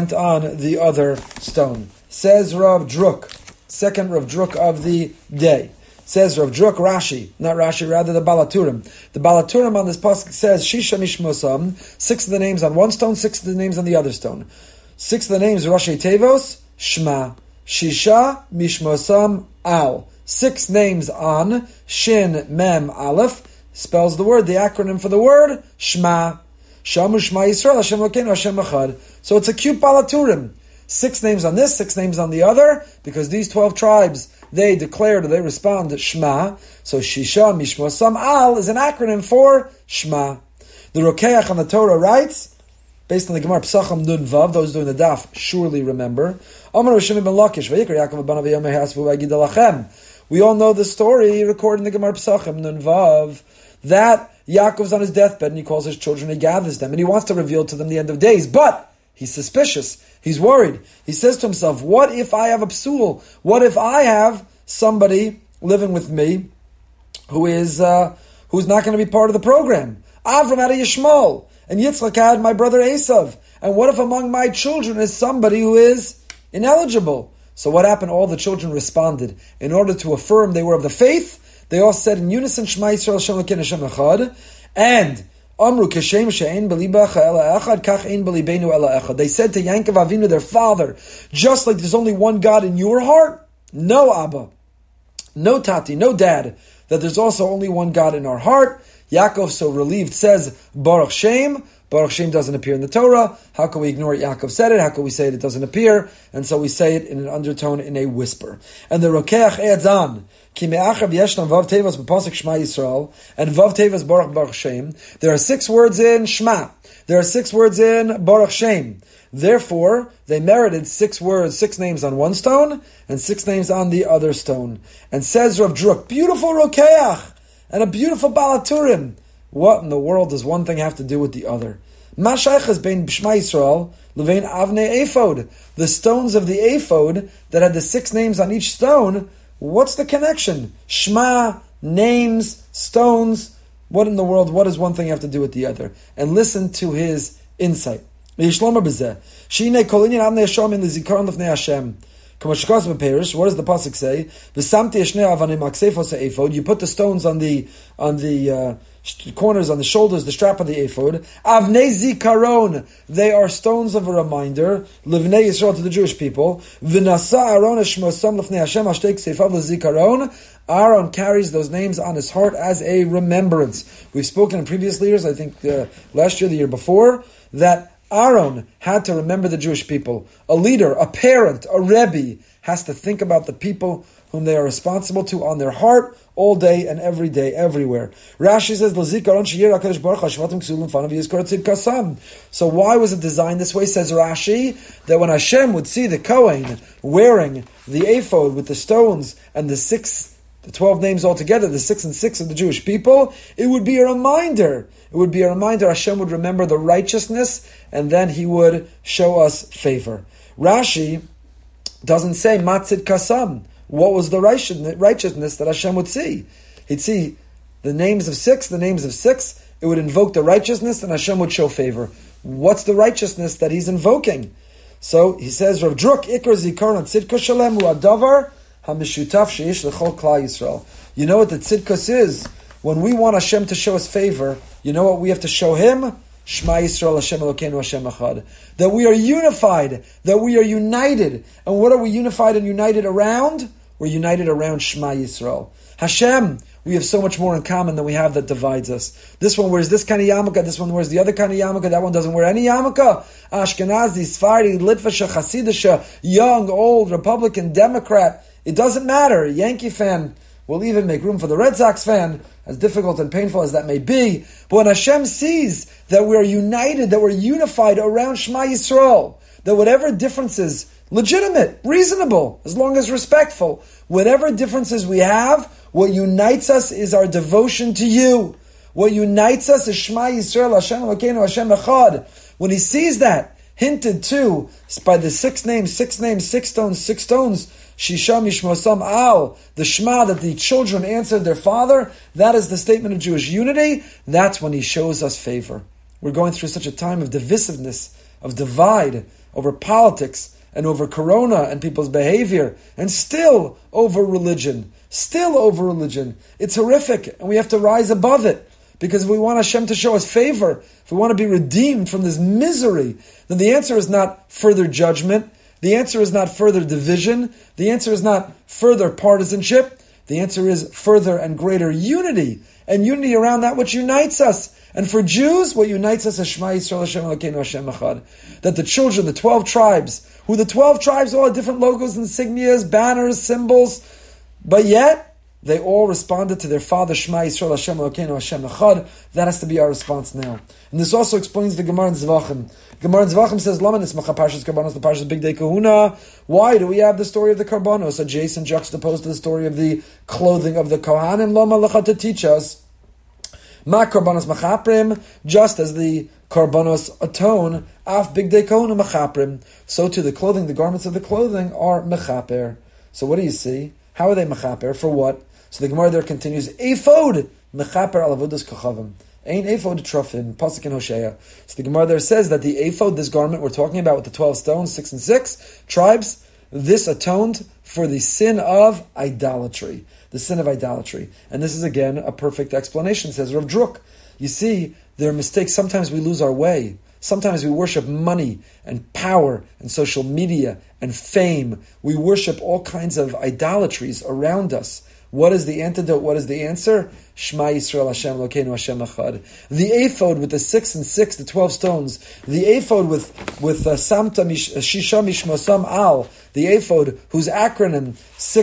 Speaker 1: stone. Says Rav Druk, second Rav Druk of the day. Says Rav Druk Rashi, not Rashi, rather the Balaturim. The Balaturim on this pasuk says, Shisha Mishmosam, 6 of the names on one stone, 6 of the names on the other stone. 6 of the names, Rashi Tevos, Shma. Shisha Mishmosam Al. 6 names on Shin Mem Aleph, spells the word, the acronym for the word, Shma. Shamu Shma Yisrael, Hashem Elokeinu, Hashem Echad. So it's a cute Balaturim. 6 names on this, 6 names on the other, because these 12 tribes, they declared, or they respond, Shema. So Shisha Mishmosam Al is an acronym for Shema. The Rokeach on the Torah writes, based on the Gemara Pesachim Nun Vav, those doing the daf surely remember, we all know the story recorded in the Gemara Pesachim Nun Vav, that Yaakov's on his deathbed and he calls his children, he gathers them, and he wants to reveal to them the end of days, but he's suspicious. He's worried. He says to himself, what if I have a psul? What if I have somebody living with me who's not going to be part of the program? Avram had a Yishmael, and Yitzchak had my brother Esav. And what if among my children is somebody who is ineligible? So what happened? All the children responded. In order to affirm they were of the faith, they all said in unison, Shema Yisrael Hashem Elokeinu Hashem Echad, and Amru Kashem She'ein Belibacha Ela Echad Kach Ein Belibenu Ela Echad. They said to Yankov Avinu, their father, just like there's only one God in your heart, no Abba, no Tati, no Dad, that there's also only one God in our heart. Yaakov, so relieved, says Baruch Shem. Baruch Shem doesn't appear in the Torah. How can we ignore it? Yaakov said it. How can we say it doesn't appear? And so we say it in an undertone, in a whisper. And the Rokeach E'adzan, Ki me'achav yeshlam vav tevas b'pasuk Shema Yisrael, and vav tevas Baruch Shem. There are 6 words in Shema. There are 6 words in Baruch Shem. Therefore, they merited 6 words, 6 names on one stone, and 6 names on the other stone. And says Rav Druk, beautiful Rokeach, and a beautiful Balaturim. What in the world does one thing have to do with the other? Ma shaychas bein Shema Yisrael levein avnei ephod. The stones of the ephod that had the 6 names on each stone, what's the connection? Shema, names, stones. What in the world, what does one thing have to do with the other? And listen to his insight. What does the pasuk say? You put the stones on the corners, on the shoulders, the strap of the ephod. Avnei zikaron, they are stones of a reminder. Livnei Yisrael, to the Jewish people. V'nasa Aaron shmosam lefnei Hashem hashtei kseifav lezikaron. Aaron carries those names on his heart as a remembrance. We've spoken in previous years, I think last year, the year before, that Aaron had to remember the Jewish people. A leader, a parent, a rebbe has to think about the people whom they are responsible to on their heart all day and every day, everywhere. Rashi says, so why was it designed this way? Says Rashi, that when Hashem would see the Kohen wearing the ephod with the stones and the 12 names altogether, the 6 and 6 of the Jewish people, it would be a reminder. It would be a reminder. Hashem would remember the righteousness, and then He would show us favor. Rashi doesn't say Matzid Kasam. What was the righteousness that Hashem would see? He'd see the names of 6, it would invoke the righteousness, and Hashem would show favor. What's the righteousness that He's invoking? So he says, Rav Druk Ikar Zikaron Tzidkos Shalem Hu Adavar HaMishutaf Sheish L'Chol Klal Yisrael. You know what the tzidkos is? When we want Hashem to show us favor, you know what we have to show Him? Shema Yisrael Hashem Elokeinu Hashem Echad. That we are unified, that we are united. And what are we unified and united around? We're united around Shema Yisrael. Hashem, we have so much more in common than we have that divides us. This one wears this kind of yarmulke, this one wears the other kind of yarmulke, that one doesn't wear any yarmulke. Ashkenazi, Sfardi, Litvisha, Hasidisha, young, old, Republican, Democrat. It doesn't matter. Yankee fan will even make room for the Red Sox fan, as difficult and painful as that may be. But when Hashem sees that we're united, that we're unified around Shema Yisrael, that whatever differences, legitimate, reasonable, as long as respectful, whatever differences we have, what unites us is our devotion to you. What unites us is Shema Yisrael, Hashem Elokeinu, Hashem Echad. When he sees that, hinted to by the six names, six stones, Shisha Mishmosam Al, the Shema that the children answered their father, that is the statement of Jewish unity. That's when he shows us favor. We're going through such a time of divisiveness, of divide over politics and over corona and people's behavior, and still over religion. It's horrific, and we have to rise above it. Because if we want Hashem to show us favor, if we want to be redeemed from this misery, then the answer is not further judgment. The answer is not further division. The answer is not further partisanship. The answer is further and greater unity. And unity around that which unites us. And for Jews, what unites us is Shema Yisrael Hashem Elokeinu Hashem Echad. That the children, the 12 tribes, who the 12 tribes all had different logos, insignias, banners, symbols, but yet they all responded to their father, Shema Yisrael Hashem Elokeinu Hashem Echad. That has to be our response now. And this also explains the Gemara in Zvachim. Gemara in Zvachim says, Laman Ismacha Parshas Karbanos, the Parshas Big Day Kahuna. Why do we have the story of the Karbanos adjacent, juxtaposed to the story of the clothing of the Kohanim? Lama Lecha to teach us. Ma Karbanos Machaprim, just as the Karbanos atone, Af Big Day Kahuna Machaprim, so too the clothing, the garments of the clothing are Mechaper. So what do you see? How are they Mechaper? For what? So the Gemara there continues, Ephod Mechaper al Avodas Kochavim. Ein ephod trofim, pasuk in Hosea. So the Gemara there says that the ephod, this garment we're talking about with the 12 stones, 6 and 6 tribes, this atoned for the sin of idolatry. The sin of idolatry. And this is again a perfect explanation, says Rav Druk. You see, there are mistakes. Sometimes we lose our way. Sometimes we worship money and power and social media and fame. We worship all kinds of idolatries around us. What is the antidote? What is the answer? Shema Yisrael Hashem Elokeinu Hashem Echad. The ephod with the 6 and 6, the 12 stones. The ephod with Samta Shisha Mishmosam Al. The ephod whose acronym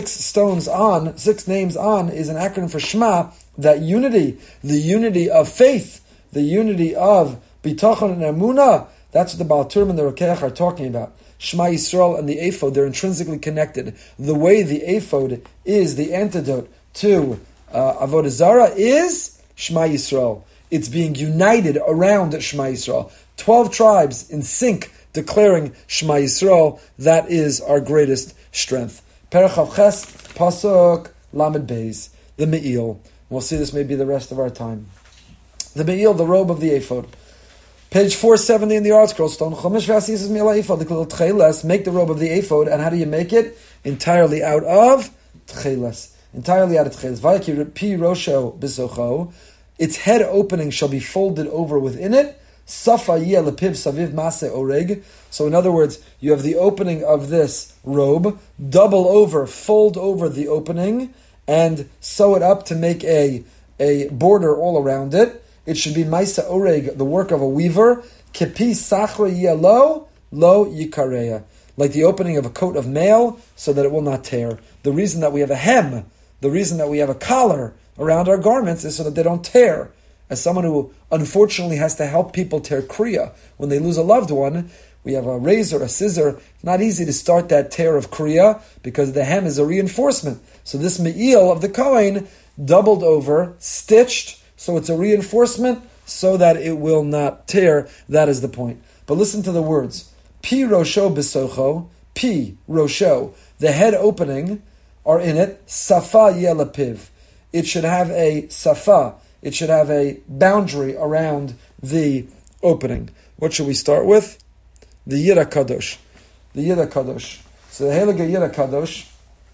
Speaker 1: 6 names on is an acronym for Shema. That unity, the unity of faith, the unity of Bitachon and Emunah. That's what the Baal Turim and the Rokeach are talking about. Shema Yisrael and the ephod, they're intrinsically connected. The way the ephod is the antidote to Avodah Zarah is Shema Yisrael. It's being united around Shema Yisrael. 12 tribes in sync declaring Shema Yisrael. That is our greatest strength. Perach Ches, Pasuk Lamed Beis, the Me'il. We'll see this maybe the rest of our time. The Me'il, the robe of the ephod. Page 470 in the Art Scroll Stone. Make the robe of the ephod, and how do you make it? Entirely out of tcheles. Entirely out of tcheles. Vayaki pi rosho b'socho. Its head opening shall be folded over within it. Safa yeh lepiv saviv mase oreg. So in other words, you have the opening of this robe, double over, fold over the opening, and sew it up to make a border all around it. It should be Maisa Oreg, the work of a weaver. Kepi Sachra Yelo Lo Yikareya. Like the opening of a coat of mail, so that it will not tear. The reason that we have a hem, the reason that we have a collar around our garments is so that they don't tear. As someone who unfortunately has to help people tear kriya when they lose a loved one, we have a razor, a scissor. It's not easy to start that tear of kriya because the hem is a reinforcement. So this me'il of the Kohen, doubled over, stitched, so it's a reinforcement so that it will not tear. That is the point. But listen to the words. Pi rosho besocho, pi rosho, the head opening are in it. Safa yelapiv. It should have a safa. It should have a boundary around the opening. What should we start with? The Yira Kadosh. the Yid HaKadosh. So the Heilige Yid HaKadosh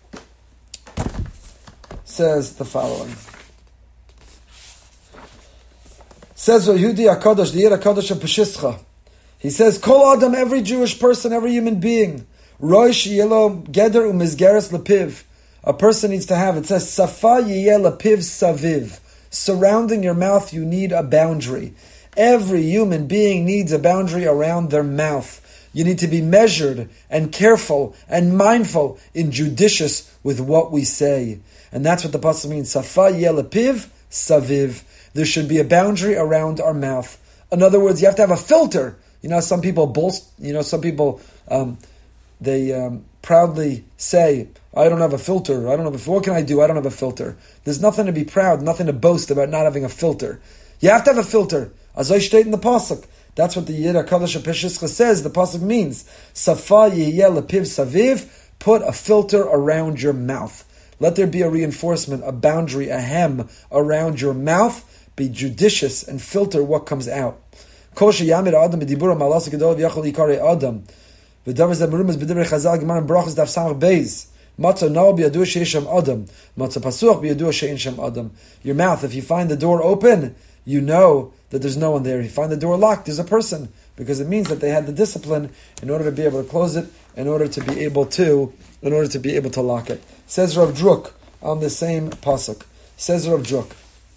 Speaker 1: says the following. Says Yehudi HaKadosh, the Yid HaKadosh of Peshischa. He says, Kol Adam, every Jewish person, every human being, Rosh Yelo Geder Umizgeres Lepiv. A person needs to have, it says, Safa Yeh Lepiv Saviv. Surrounding your mouth, you need a boundary. Every human being needs a boundary around their mouth. You need to be measured and careful and mindful and judicious with what we say. And that's what the pasuk means. Safa Yeh Lepiv Saviv. There should be a boundary around our mouth. In other words, you have to have a filter. You know, some people proudly say, I don't have a filter. What can I do? I don't have a filter. There's nothing to be proud, nothing to boast about not having a filter. You have to have a filter. As I state in the pasuk. That's what the Yid HaKadosh Peshischa says. The pasuk means, Safa Yeh Lepiv Saviv, put a filter around your mouth. Let there be a reinforcement, a boundary, a hem around your mouth. Be judicious and filter what comes out. Kol sheyamid adam b'dibura malas gedol v'yachol yikare adam. V'davar zeh merumas b'divrei Chazal Gemara and Brachos daf samach beis. Matzah nal b'yadua she'ein sham adam. Matzah pasuach b'yadua she'ein sham adam. Your mouth, if you find the door open, you know that there's no one there. If you find the door locked, there's a person, because it means that they had the discipline in order to be able to close it, in order to be able to lock it. Says Rav Druk on the same pasuk. Says Rav Druk.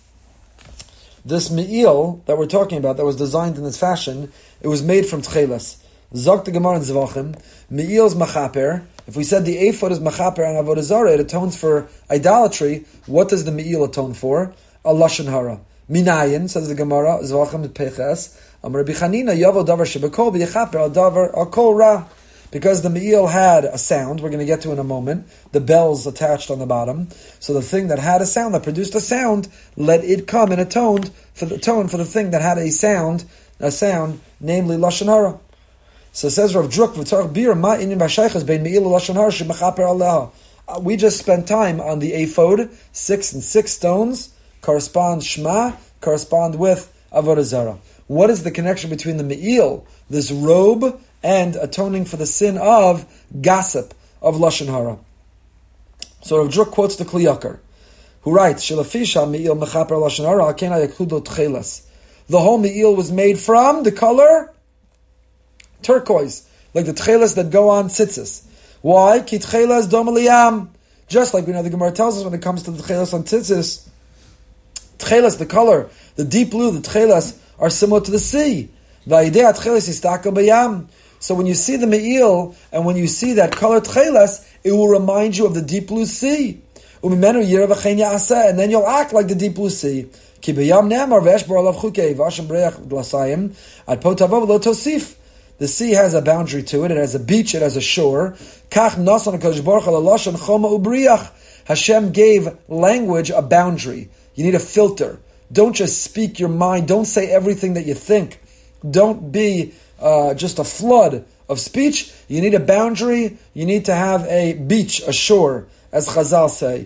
Speaker 1: This me'il that we're talking about, that was designed in this fashion, it was made from tchelas. Zok the Gemara in Zvachim, me'il's machaper. If we said the ephod is machaper and avodah zarah, it atones for idolatry. What does the me'il atone for? A lashon hara. Minayin, says the Gemara, Zvachim peches. Amar Rabbi Chanina yavo davar shebekol v'yechaper al davar al kol ra. Because the me'il had a sound, we're going to get to in a moment, the bells attached on the bottom. So the thing that had a sound, that produced a sound, let it come and atone for the thing that had a sound, namely lashon hara. So it says Rav Druk v'tzarich bir ma inyan b'shaychas bein me'il lashon hara shemechaper aleha. We just spent time on the ephod, 6 and 6 stones correspond shema, correspond with avodah zarah. What is the connection between the me'il, this robe, and atoning for the sin of gossip, of lashon hara? So Rav Druk quotes the Kli Yakar, who writes, "Shelafisha me'il mechaper lashon hara hakena yakludo tchelas." The whole me'il was made from the color turquoise, like the tchelas that go on tzitzis. Why? Ki tchelas dom liyam. Just like we know the Gemara tells us when it comes to the tchelas on tzitzis, tchelas, the color, the deep blue, the tchelas are similar to the sea. Va'idei tchelas istakel bayam. So when you see the me'il, and when you see that color tchelas, it will remind you of the deep blue sea. And then you'll act like the deep blue sea. The sea has a boundary to it. It has a beach. It has a shore. Hashem gave language a boundary. You need a filter. Don't just speak your mind. Don't say everything that you think. Don't be just a flood of speech. You need a boundary. You need to have a beach, a shore, as Chazal say.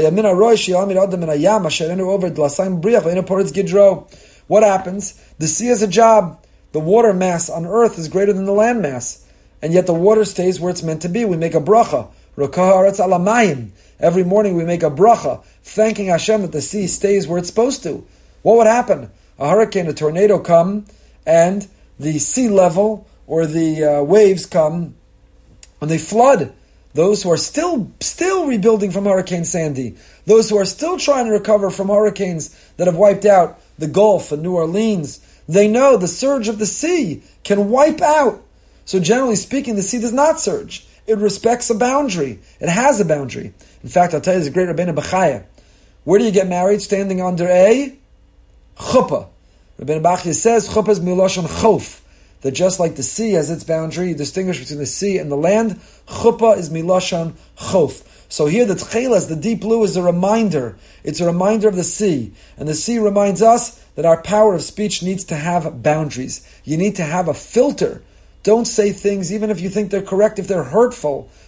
Speaker 1: What happens? The sea has a job. The water mass on earth is greater than the land mass. And yet the water stays where it's meant to be. We make a bracha. Every morning we make a bracha, thanking Hashem that the sea stays where it's supposed to. What would happen? A hurricane, a tornado come, and the sea level or the waves come, and they flood those who are still rebuilding from Hurricane Sandy, those who are still trying to recover from hurricanes that have wiped out the Gulf and New Orleans. They know the surge of the sea can wipe out. So generally speaking, the sea does not surge. It respects a boundary. It has a boundary. In fact, I'll tell you, there's a great Rabbeinu Bachaya. Where do you get married? Standing under a chuppah. Rabbeinu Bachaya says, chuppah is milashon chof. That just like the sea has its boundary, you distinguish between the sea and the land, chuppah is milashon chof. So here the tchelas, the deep blue, is a reminder. It's a reminder of the sea. And the sea reminds us that our power of speech needs to have boundaries. You need to have a filter. Don't say things, even if you think they're correct, if they're hurtful.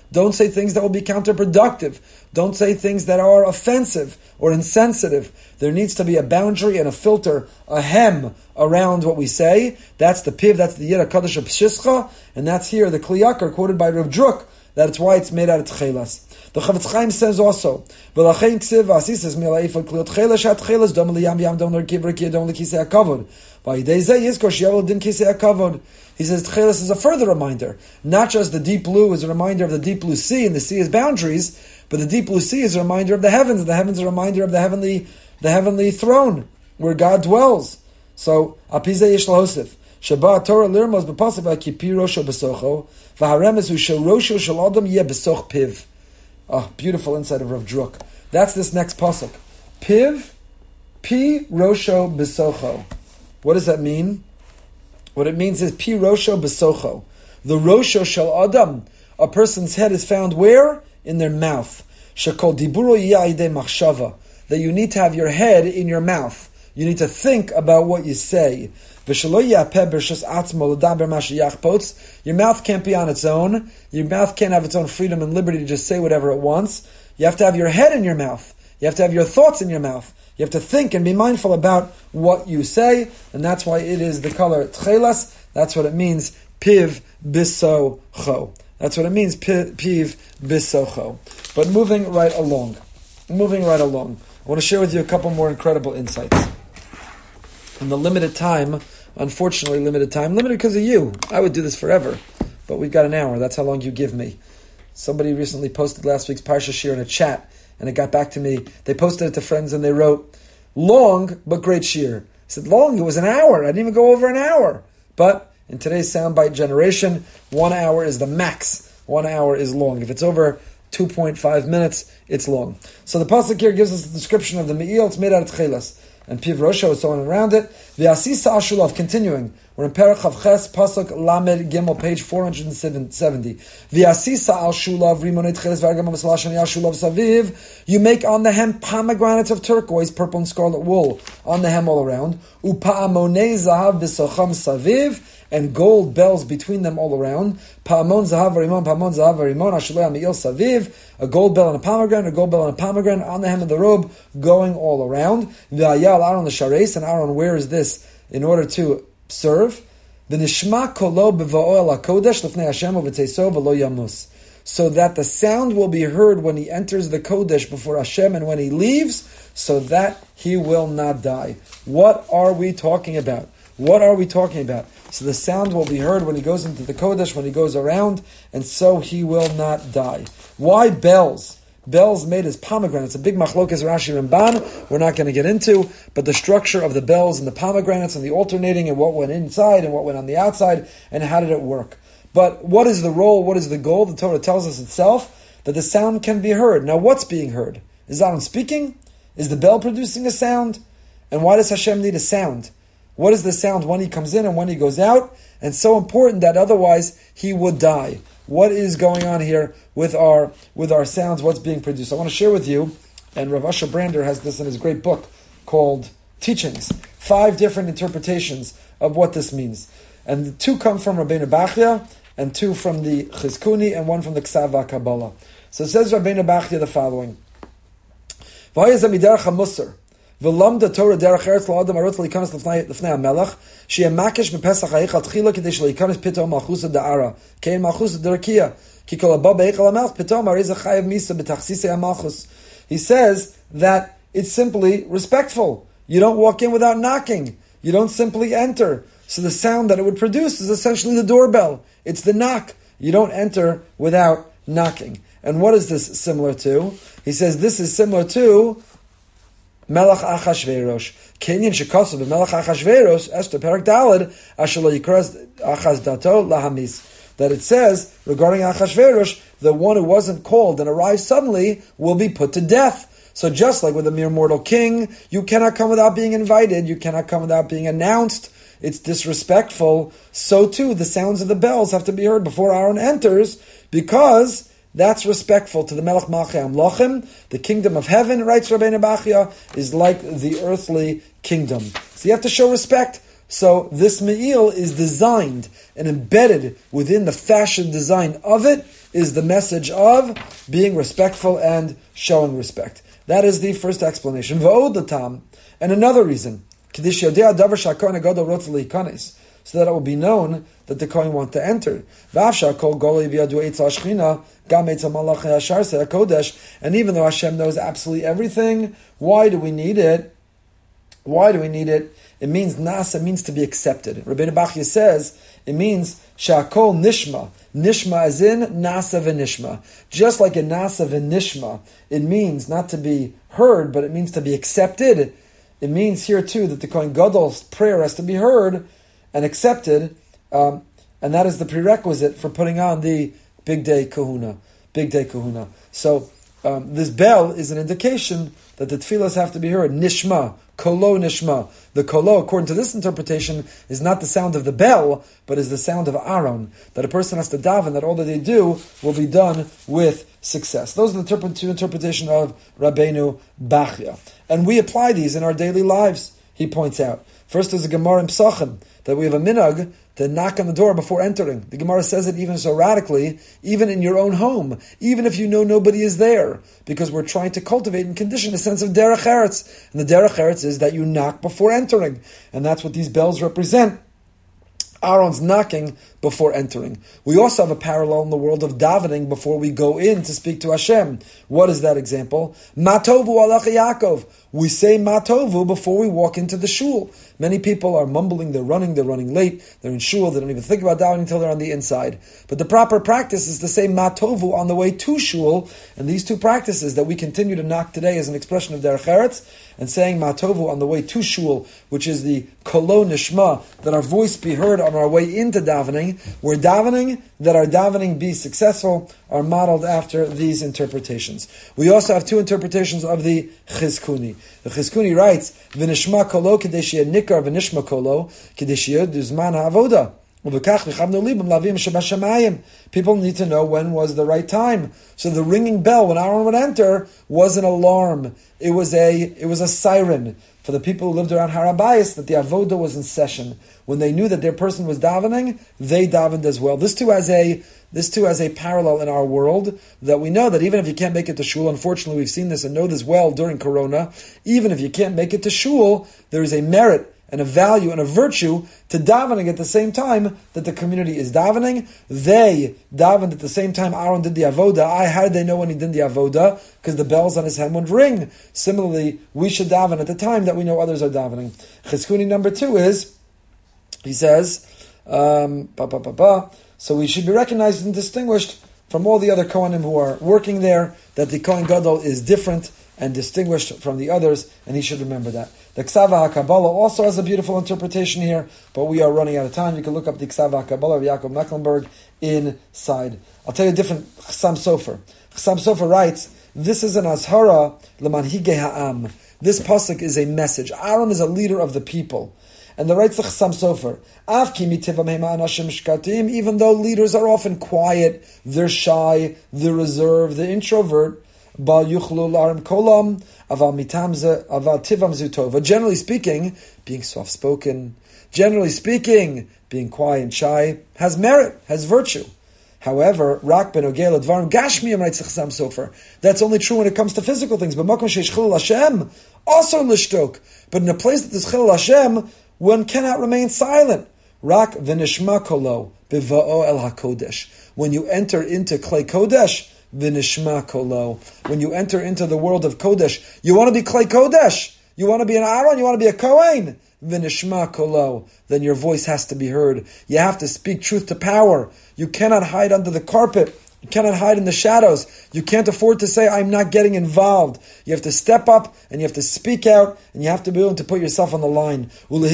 Speaker 1: Don't say things that will be counterproductive. Don't say things that are offensive or insensitive. There needs to be a boundary and a filter, a hem around what we say. That's the piv, that's the Yira Kaddish of Pshischa, and that's here the Kli Yakar quoted by Rav Druk. That's why it's made out of tchelas. The Chavetz Chaim says also, "V'lachein ksiv v'asisas mi'la'ifot kliot tchelas shat tchelas dom liyam yam dom l'kiv l'kiv dom l'kisei hakavod. V'yidei zeh yizkor she'yavol din kisei hakavod." He says tchelas is a further reminder. Not just the deep blue is a reminder of the deep blue sea, and the sea is boundaries, but the deep blue sea is a reminder of the heavens, and the heavens are a reminder of the heavenly throne where God dwells. So apizeh yesh lahosif. Shabbat Torah lirmos b'pasuk v'kipi rosho b'socho v'haremes hu shel rosho shel adam yeh b'soch piv. Oh, beautiful insight of Rav Druk. That's this next pasuk. Piv, pi rosho b'socho. What does that mean? What it means is pi rosho b'socho. The rosho shel adam, a person's head is found where? In their mouth. Shekol diburo yeh idei machshava. That you need to have your head in your mouth. You need to think about what you say. Your mouth can't be on its own. Your mouth can't have its own freedom and liberty to just say whatever it wants. You have to have your head in your mouth. You have to have your thoughts in your mouth. You have to think and be mindful about what you say, and that's why it is the color tchelas. That's what it means, piv bisocho. That's what it means, piv bisocho. But moving right along. I want to share with you a couple more incredible insights. In the limited time, unfortunately limited because of you. I would do this forever, but we've got an hour. That's how long you give me. Somebody recently posted last week's Parsha Shir in a chat, and it got back to me. They posted it to friends, and they wrote, long, but great Shir. I said, long? It was an hour. I didn't even go over an hour. But in today's soundbite generation, 1 hour is the max. 1 hour is long. If it's over 2.5 minutes, it's long. So the pasuk here gives us the description of the me'il. It's made out of tchelas. And Piv Rosho is on around it. V'asisa ashulav, continuing. We're in Perek Chavches, Pasuk Lamed Gimel, page 470. V'asisa ashulav, rimonei tcheles v'argamam v'salashani ashulav saviv. You make on the hem pomegranates of turquoise, purple and scarlet wool on the hem all around. Upa'amonei zahav v'socham saviv. And gold bells between them all around. Pa'amon zahav v'rimon, pa'amon zahav v'rimon, ashulei ha'me'il saviv. A gold bell and a pomegranate on the hem of the robe, going all around. V'ayal Aaron the shares, and Aaron wears this in order to serve. V'nishma kolo b'va'oel ha'kodesh l'fnei Hashem u'v'teiso v'lo yamus. So that the sound will be heard when he enters the Kodesh before Hashem and when he leaves, so that he will not die. What are we talking about? So the sound will be heard when he goes into the Kodesh, when he goes around, and so he will not die. Why bells? Bells made as pomegranates. A big machlokas Rashi Ramban we're not going to get into, but the structure of the bells and the pomegranates and the alternating and what went inside and what went on the outside and how did it work. But what is the role, what is the goal? The Torah tells us itself that the sound can be heard. Now what's being heard? Is Aaron speaking? Is the bell producing a sound? And why does Hashem need a sound? What is the sound when he comes in and when he goes out? And so important that otherwise he would die. What is going on here with our sounds? What's being produced? I want to share with you, and Rav Asher Brander has this in his great book called Teachings. 5 different interpretations of what this means. And 2 come from Rabbeinu Bachya, and 2 from the Chizkuni, and 1 from the Ksav HaKabbalah. So it says Rabbeinu Bachya the following. V'lamda Torah derech eretz la'adam arot l'ikanos l'fnei ha'melech she'yeh makesh b'pesach ha'eichal tchila k'dei sh'leikanos pitom malchusa da'ara kein malchusa d'rakia ki kol haba b'eichal ha'melech pitom ariz ha'chayev misa b'tachsisei ha'malchus. He says that it's simply respectful. You don't walk in without knocking. You don't simply enter. So the sound that it would produce is essentially the doorbell. It's the knock. You don't enter without knocking. And what is this similar to? He says this is similar to Melech Achashverosh. Kenyan shekasav Melech Achashverosh Esther Perak Daled Asher lo yikras Achaz Dato Lahamis. That it says regarding Achashverosh, the one who wasn't called and arrived suddenly will be put to death. So just like with a mere mortal king, you cannot come without being invited. You cannot come without being announced. It's disrespectful. So too, the sounds of the bells have to be heard before Aaron enters, because that's respectful to the Melech Malchei Amlochim. The kingdom of heaven, writes Rabbeinu Bachya, is like the earthly kingdom. So you have to show respect So this me'il is designed and embedded within the fashion design of it is the message of being respectful and showing respect. That is the first explanation. V'od l'tam, and another reason, so that it will be known that the Kohen want to enter. And even though Hashem knows absolutely everything, why do we need it? Why do we need it? It means nasa means to be accepted. Rabbeinu Bachya says it means shakol nishma. Nishma as in nasa v'nishma. Just like in nasa v'nishma, it means not to be heard, but it means to be accepted. It means here too that the Kohen Gadol's prayer has to be heard and accepted, and that is the prerequisite for putting on the big day kahuna. Big day kahuna. So this bell is an indication that the tefillas have to be heard. Nishma, kolo nishma. The kolo, according to this interpretation, is not the sound of the bell, but is the sound of Aaron. That a person has to daven, that all that they do will be done with success. Those are the two interpretations of Rabbeinu Bachya. And we apply these in our daily lives, he points out. First is a Gemara in Psachim, that we have a minhag to knock on the door before entering. The Gemara says it even so radically, even in your own home, even if you know nobody is there, because we're trying to cultivate and condition a sense of derech eretz. And the derech eretz is that you knock before entering. And that's what these bells represent. Aaron's knocking before entering. We also have a parallel in the world of davening before we go in to speak to Hashem. What is that example? Matovu alach Yaakov. We say Matovu before we walk into the shul. Many people are mumbling, they're running late, they're in shul, they don't even think about davening until they're on the inside. But the proper practice is to say Matovu on the way to shul, and these two practices that we continue to knock today is an expression of derech eretz, and saying Matovu on the way to shul, which is the kolo nishma, that our voice be heard on our way into davening. We're davening, that our davening be successful, are modeled after these interpretations. We also have two interpretations of the Chizkuni. The Chizkuni writes, V'nishma kolo kedeshiyah nikar v'nishma kolo kedeshiyah duzman ha'avoda. People need to know when was the right time. So the ringing bell when Aaron would enter was an alarm. It was a siren for the people who lived around Har HaBayis that the avoda was in session. When they knew that their person was davening, they davened as well. This too has a parallel in our world, that we know that even if you can't make it to shul, unfortunately we've seen this and know this well during Corona, even if you can't make it to shul, there is a merit and a value and a virtue to davening at the same time that the community is davening. They davened at the same time Aaron did the avoda. How did they know when he did the avoda? Because the bells on his hand would ring. Similarly, we should daven at the time that we know others are davening. Chizkuni number 2 is, he says, so we should be recognized and distinguished from all the other Kohanim who are working there, that the Kohen Gadol is different and distinguished from the others, and he should remember that. The Ksava HaKabbalah also has a beautiful interpretation here, but we are running out of time. You can look up the Ksava HaKabbalah of Yaakov Mecklenburg inside. I'll tell you a different Chassam Sofer. Chassam Sofer writes, this is an Azhara L'manhigei Ha'am. This pasuk is a message. Aaron is a leader of the people. And the writes the Chassam Sofer, even though leaders are often quiet, they're shy, they're reserved, they're introvert, generally speaking, being soft-spoken, generally speaking, being quiet and shy, has merit, has virtue. However, rak benogel advarim gashmiyim, writes the Chassam Sofer, that's only true when it comes to physical things. But makom sheish chilul Hashem, also lishtok. But in a place that there's chilul Hashem, one cannot remain silent. Rak v'nishma kolo biva'o el hakodesh. When you enter into Klei Kodesh, v'nishma kolo. When you enter into the world of Kodesh, you want to be Klei Kodesh. You want to be an Aaron. You want to be a Kohen. V'nishma kolo. Then your voice has to be heard. You have to speak truth to power. You cannot hide under the carpet. You cannot hide in the shadows. You can't afford to say, I'm not getting involved. You have to step up and you have to speak out and you have to be willing to put yourself on the line.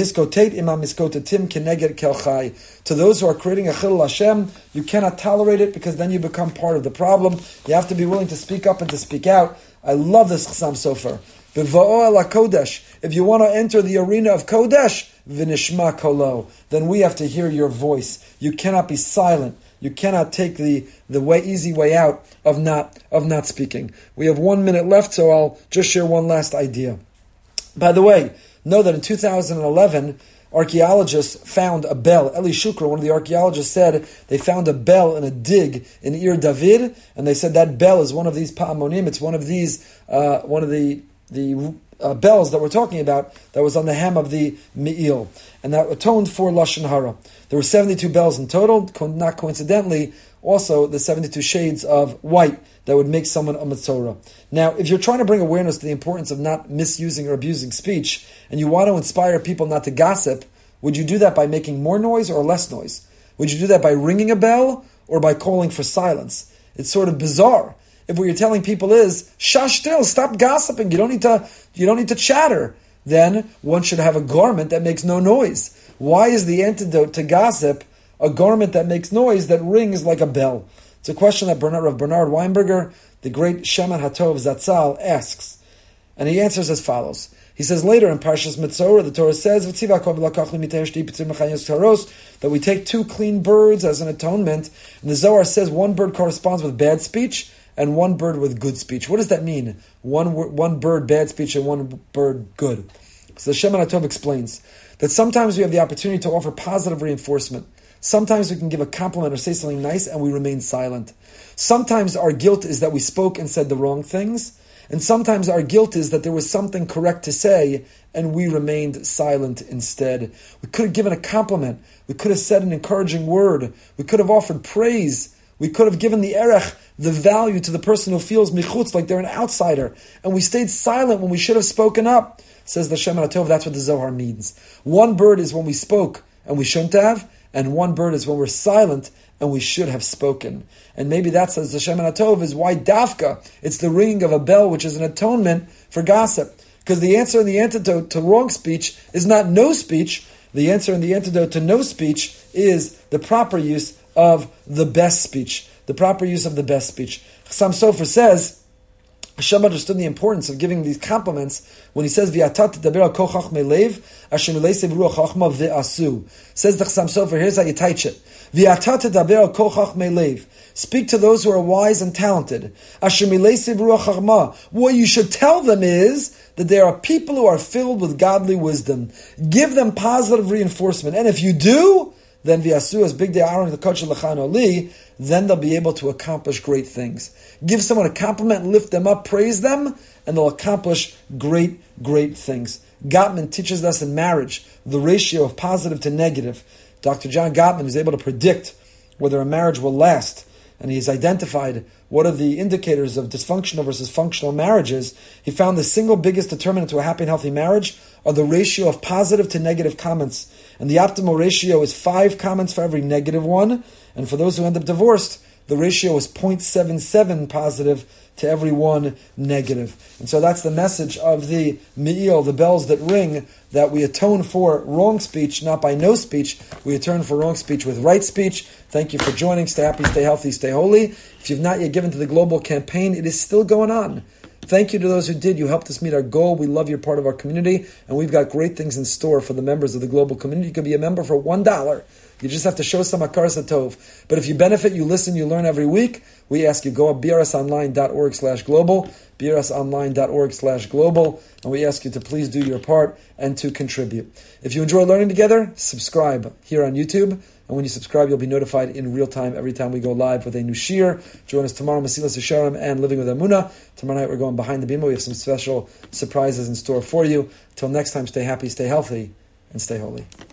Speaker 1: To those who are creating a chilul Hashem, you cannot tolerate it because then you become part of the problem. You have to be willing to speak up and to speak out. I love this Chassam Sofer. If you want to enter the arena of Kodesh, v'nishma kolo, then we have to hear your voice. You cannot be silent. You cannot take the easy way out of not speaking. We have 1 minute left, so I'll just share one last idea. By the way, know that in 2011, archaeologists found a bell. Eli Shukra, one of the archaeologists, said they found a bell in a dig in Ir David, and they said that bell is one of these pa'amonim. It's one of the bells that we're talking about that was on the hem of the Me'il, and that atoned for Lashon Hara. There were 72 bells in total, not coincidentally, also the 72 shades of white that would make someone a Metzora. Now, if you're trying to bring awareness to the importance of not misusing or abusing speech, and you want to inspire people not to gossip, would you do that by making more noise or less noise? Would you do that by ringing a bell or by calling for silence? It's sort of bizarre. If what you're telling people is, shush still, stop gossiping, you don't need to chatter, then one should have a garment that makes no noise. Why is the antidote to gossip a garment that makes noise, that rings like a bell? It's a question that Rav Bernard Weinberger, the great Shemen HaTov Zatzal, asks. And he answers as follows. He says later in Parshas Metzora, the Torah says that we take 2 clean birds as an atonement, and the Zohar says 1 bird corresponds with bad speech and 1 bird with good speech. What does that mean? One bird bad speech and 1 bird good. So the Shemen HaTov explains that sometimes we have the opportunity to offer positive reinforcement. Sometimes we can give a compliment or say something nice and we remain silent. Sometimes our guilt is that we spoke and said the wrong things. And sometimes our guilt is that there was something correct to say and we remained silent instead. We could have given a compliment. We could have said an encouraging word. We could have offered praise. We could have given the erech, the value to the person who feels michutz, like they're an outsider. And we stayed silent when we should have spoken up. Says the Shemen HaTov, that's what the Zohar means. 1 bird is when we spoke and we shouldn't have, and 1 bird is when we're silent and we should have spoken. And maybe that, says the Shemen HaTov, is why dafka, it's the ringing of a bell, which is an atonement for gossip. Because the answer and the antidote to wrong speech is not no speech. The answer and the antidote to no speech is the proper use of the best speech. The proper use of the best speech. Chassam Sofer says, Hashem understood the importance of giving these compliments when he says, "V'atat tadaber al kol chachmei leiv, asher mileisev ruach chachma ve'asu." Says the Chassam Sofer, here's how you teach it. V'atat tadaber al kol chachmei leiv. Speak to those who are wise and talented. Asher mileisev ruach chachma. What you should tell them is that there are people who are filled with godly wisdom. Give them positive reinforcement. And if you do, then v'asu, as Big Day Aaron the Kodesh Lechan Oli, then they'll be able to accomplish great things. Give someone a compliment, lift them up, praise them, and they'll accomplish great, great things. Gottman teaches us in marriage the ratio of positive to negative. Dr. John Gottman is able to predict whether a marriage will last, and he's identified what are the indicators of dysfunctional versus functional marriages. He found the single biggest determinant to a happy and healthy marriage are the ratio of positive to negative comments. And the optimal ratio is 5 comments for every negative one. And for those who end up divorced, the ratio is 0.77 positive to every 1 negative. And so that's the message of the Me'il, the bells that ring, that we atone for wrong speech, not by no speech. We atone for wrong speech with right speech. Thank you for joining. Stay happy, stay healthy, stay holy. If you've not yet given to the global campaign, it is still going on. Thank you to those who did. You helped us meet our goal. We love you're part of our community, and we've got great things in store for the members of the global community. You can be a member for $1. You just have to show some Akar Satov. But if you benefit, you listen, you learn every week, we ask you, go up brsonline.org/global, brsonline.org/global, and we ask you to please do your part and to contribute. If you enjoy learning together, subscribe here on YouTube. And when you subscribe, you'll be notified in real time every time we go live with a new shir. Join us tomorrow, Mesilas Yesharim and Living with Emunah. Tomorrow night we're going behind the bima. We have some special surprises in store for you. Till next time, stay happy, stay healthy, and stay holy.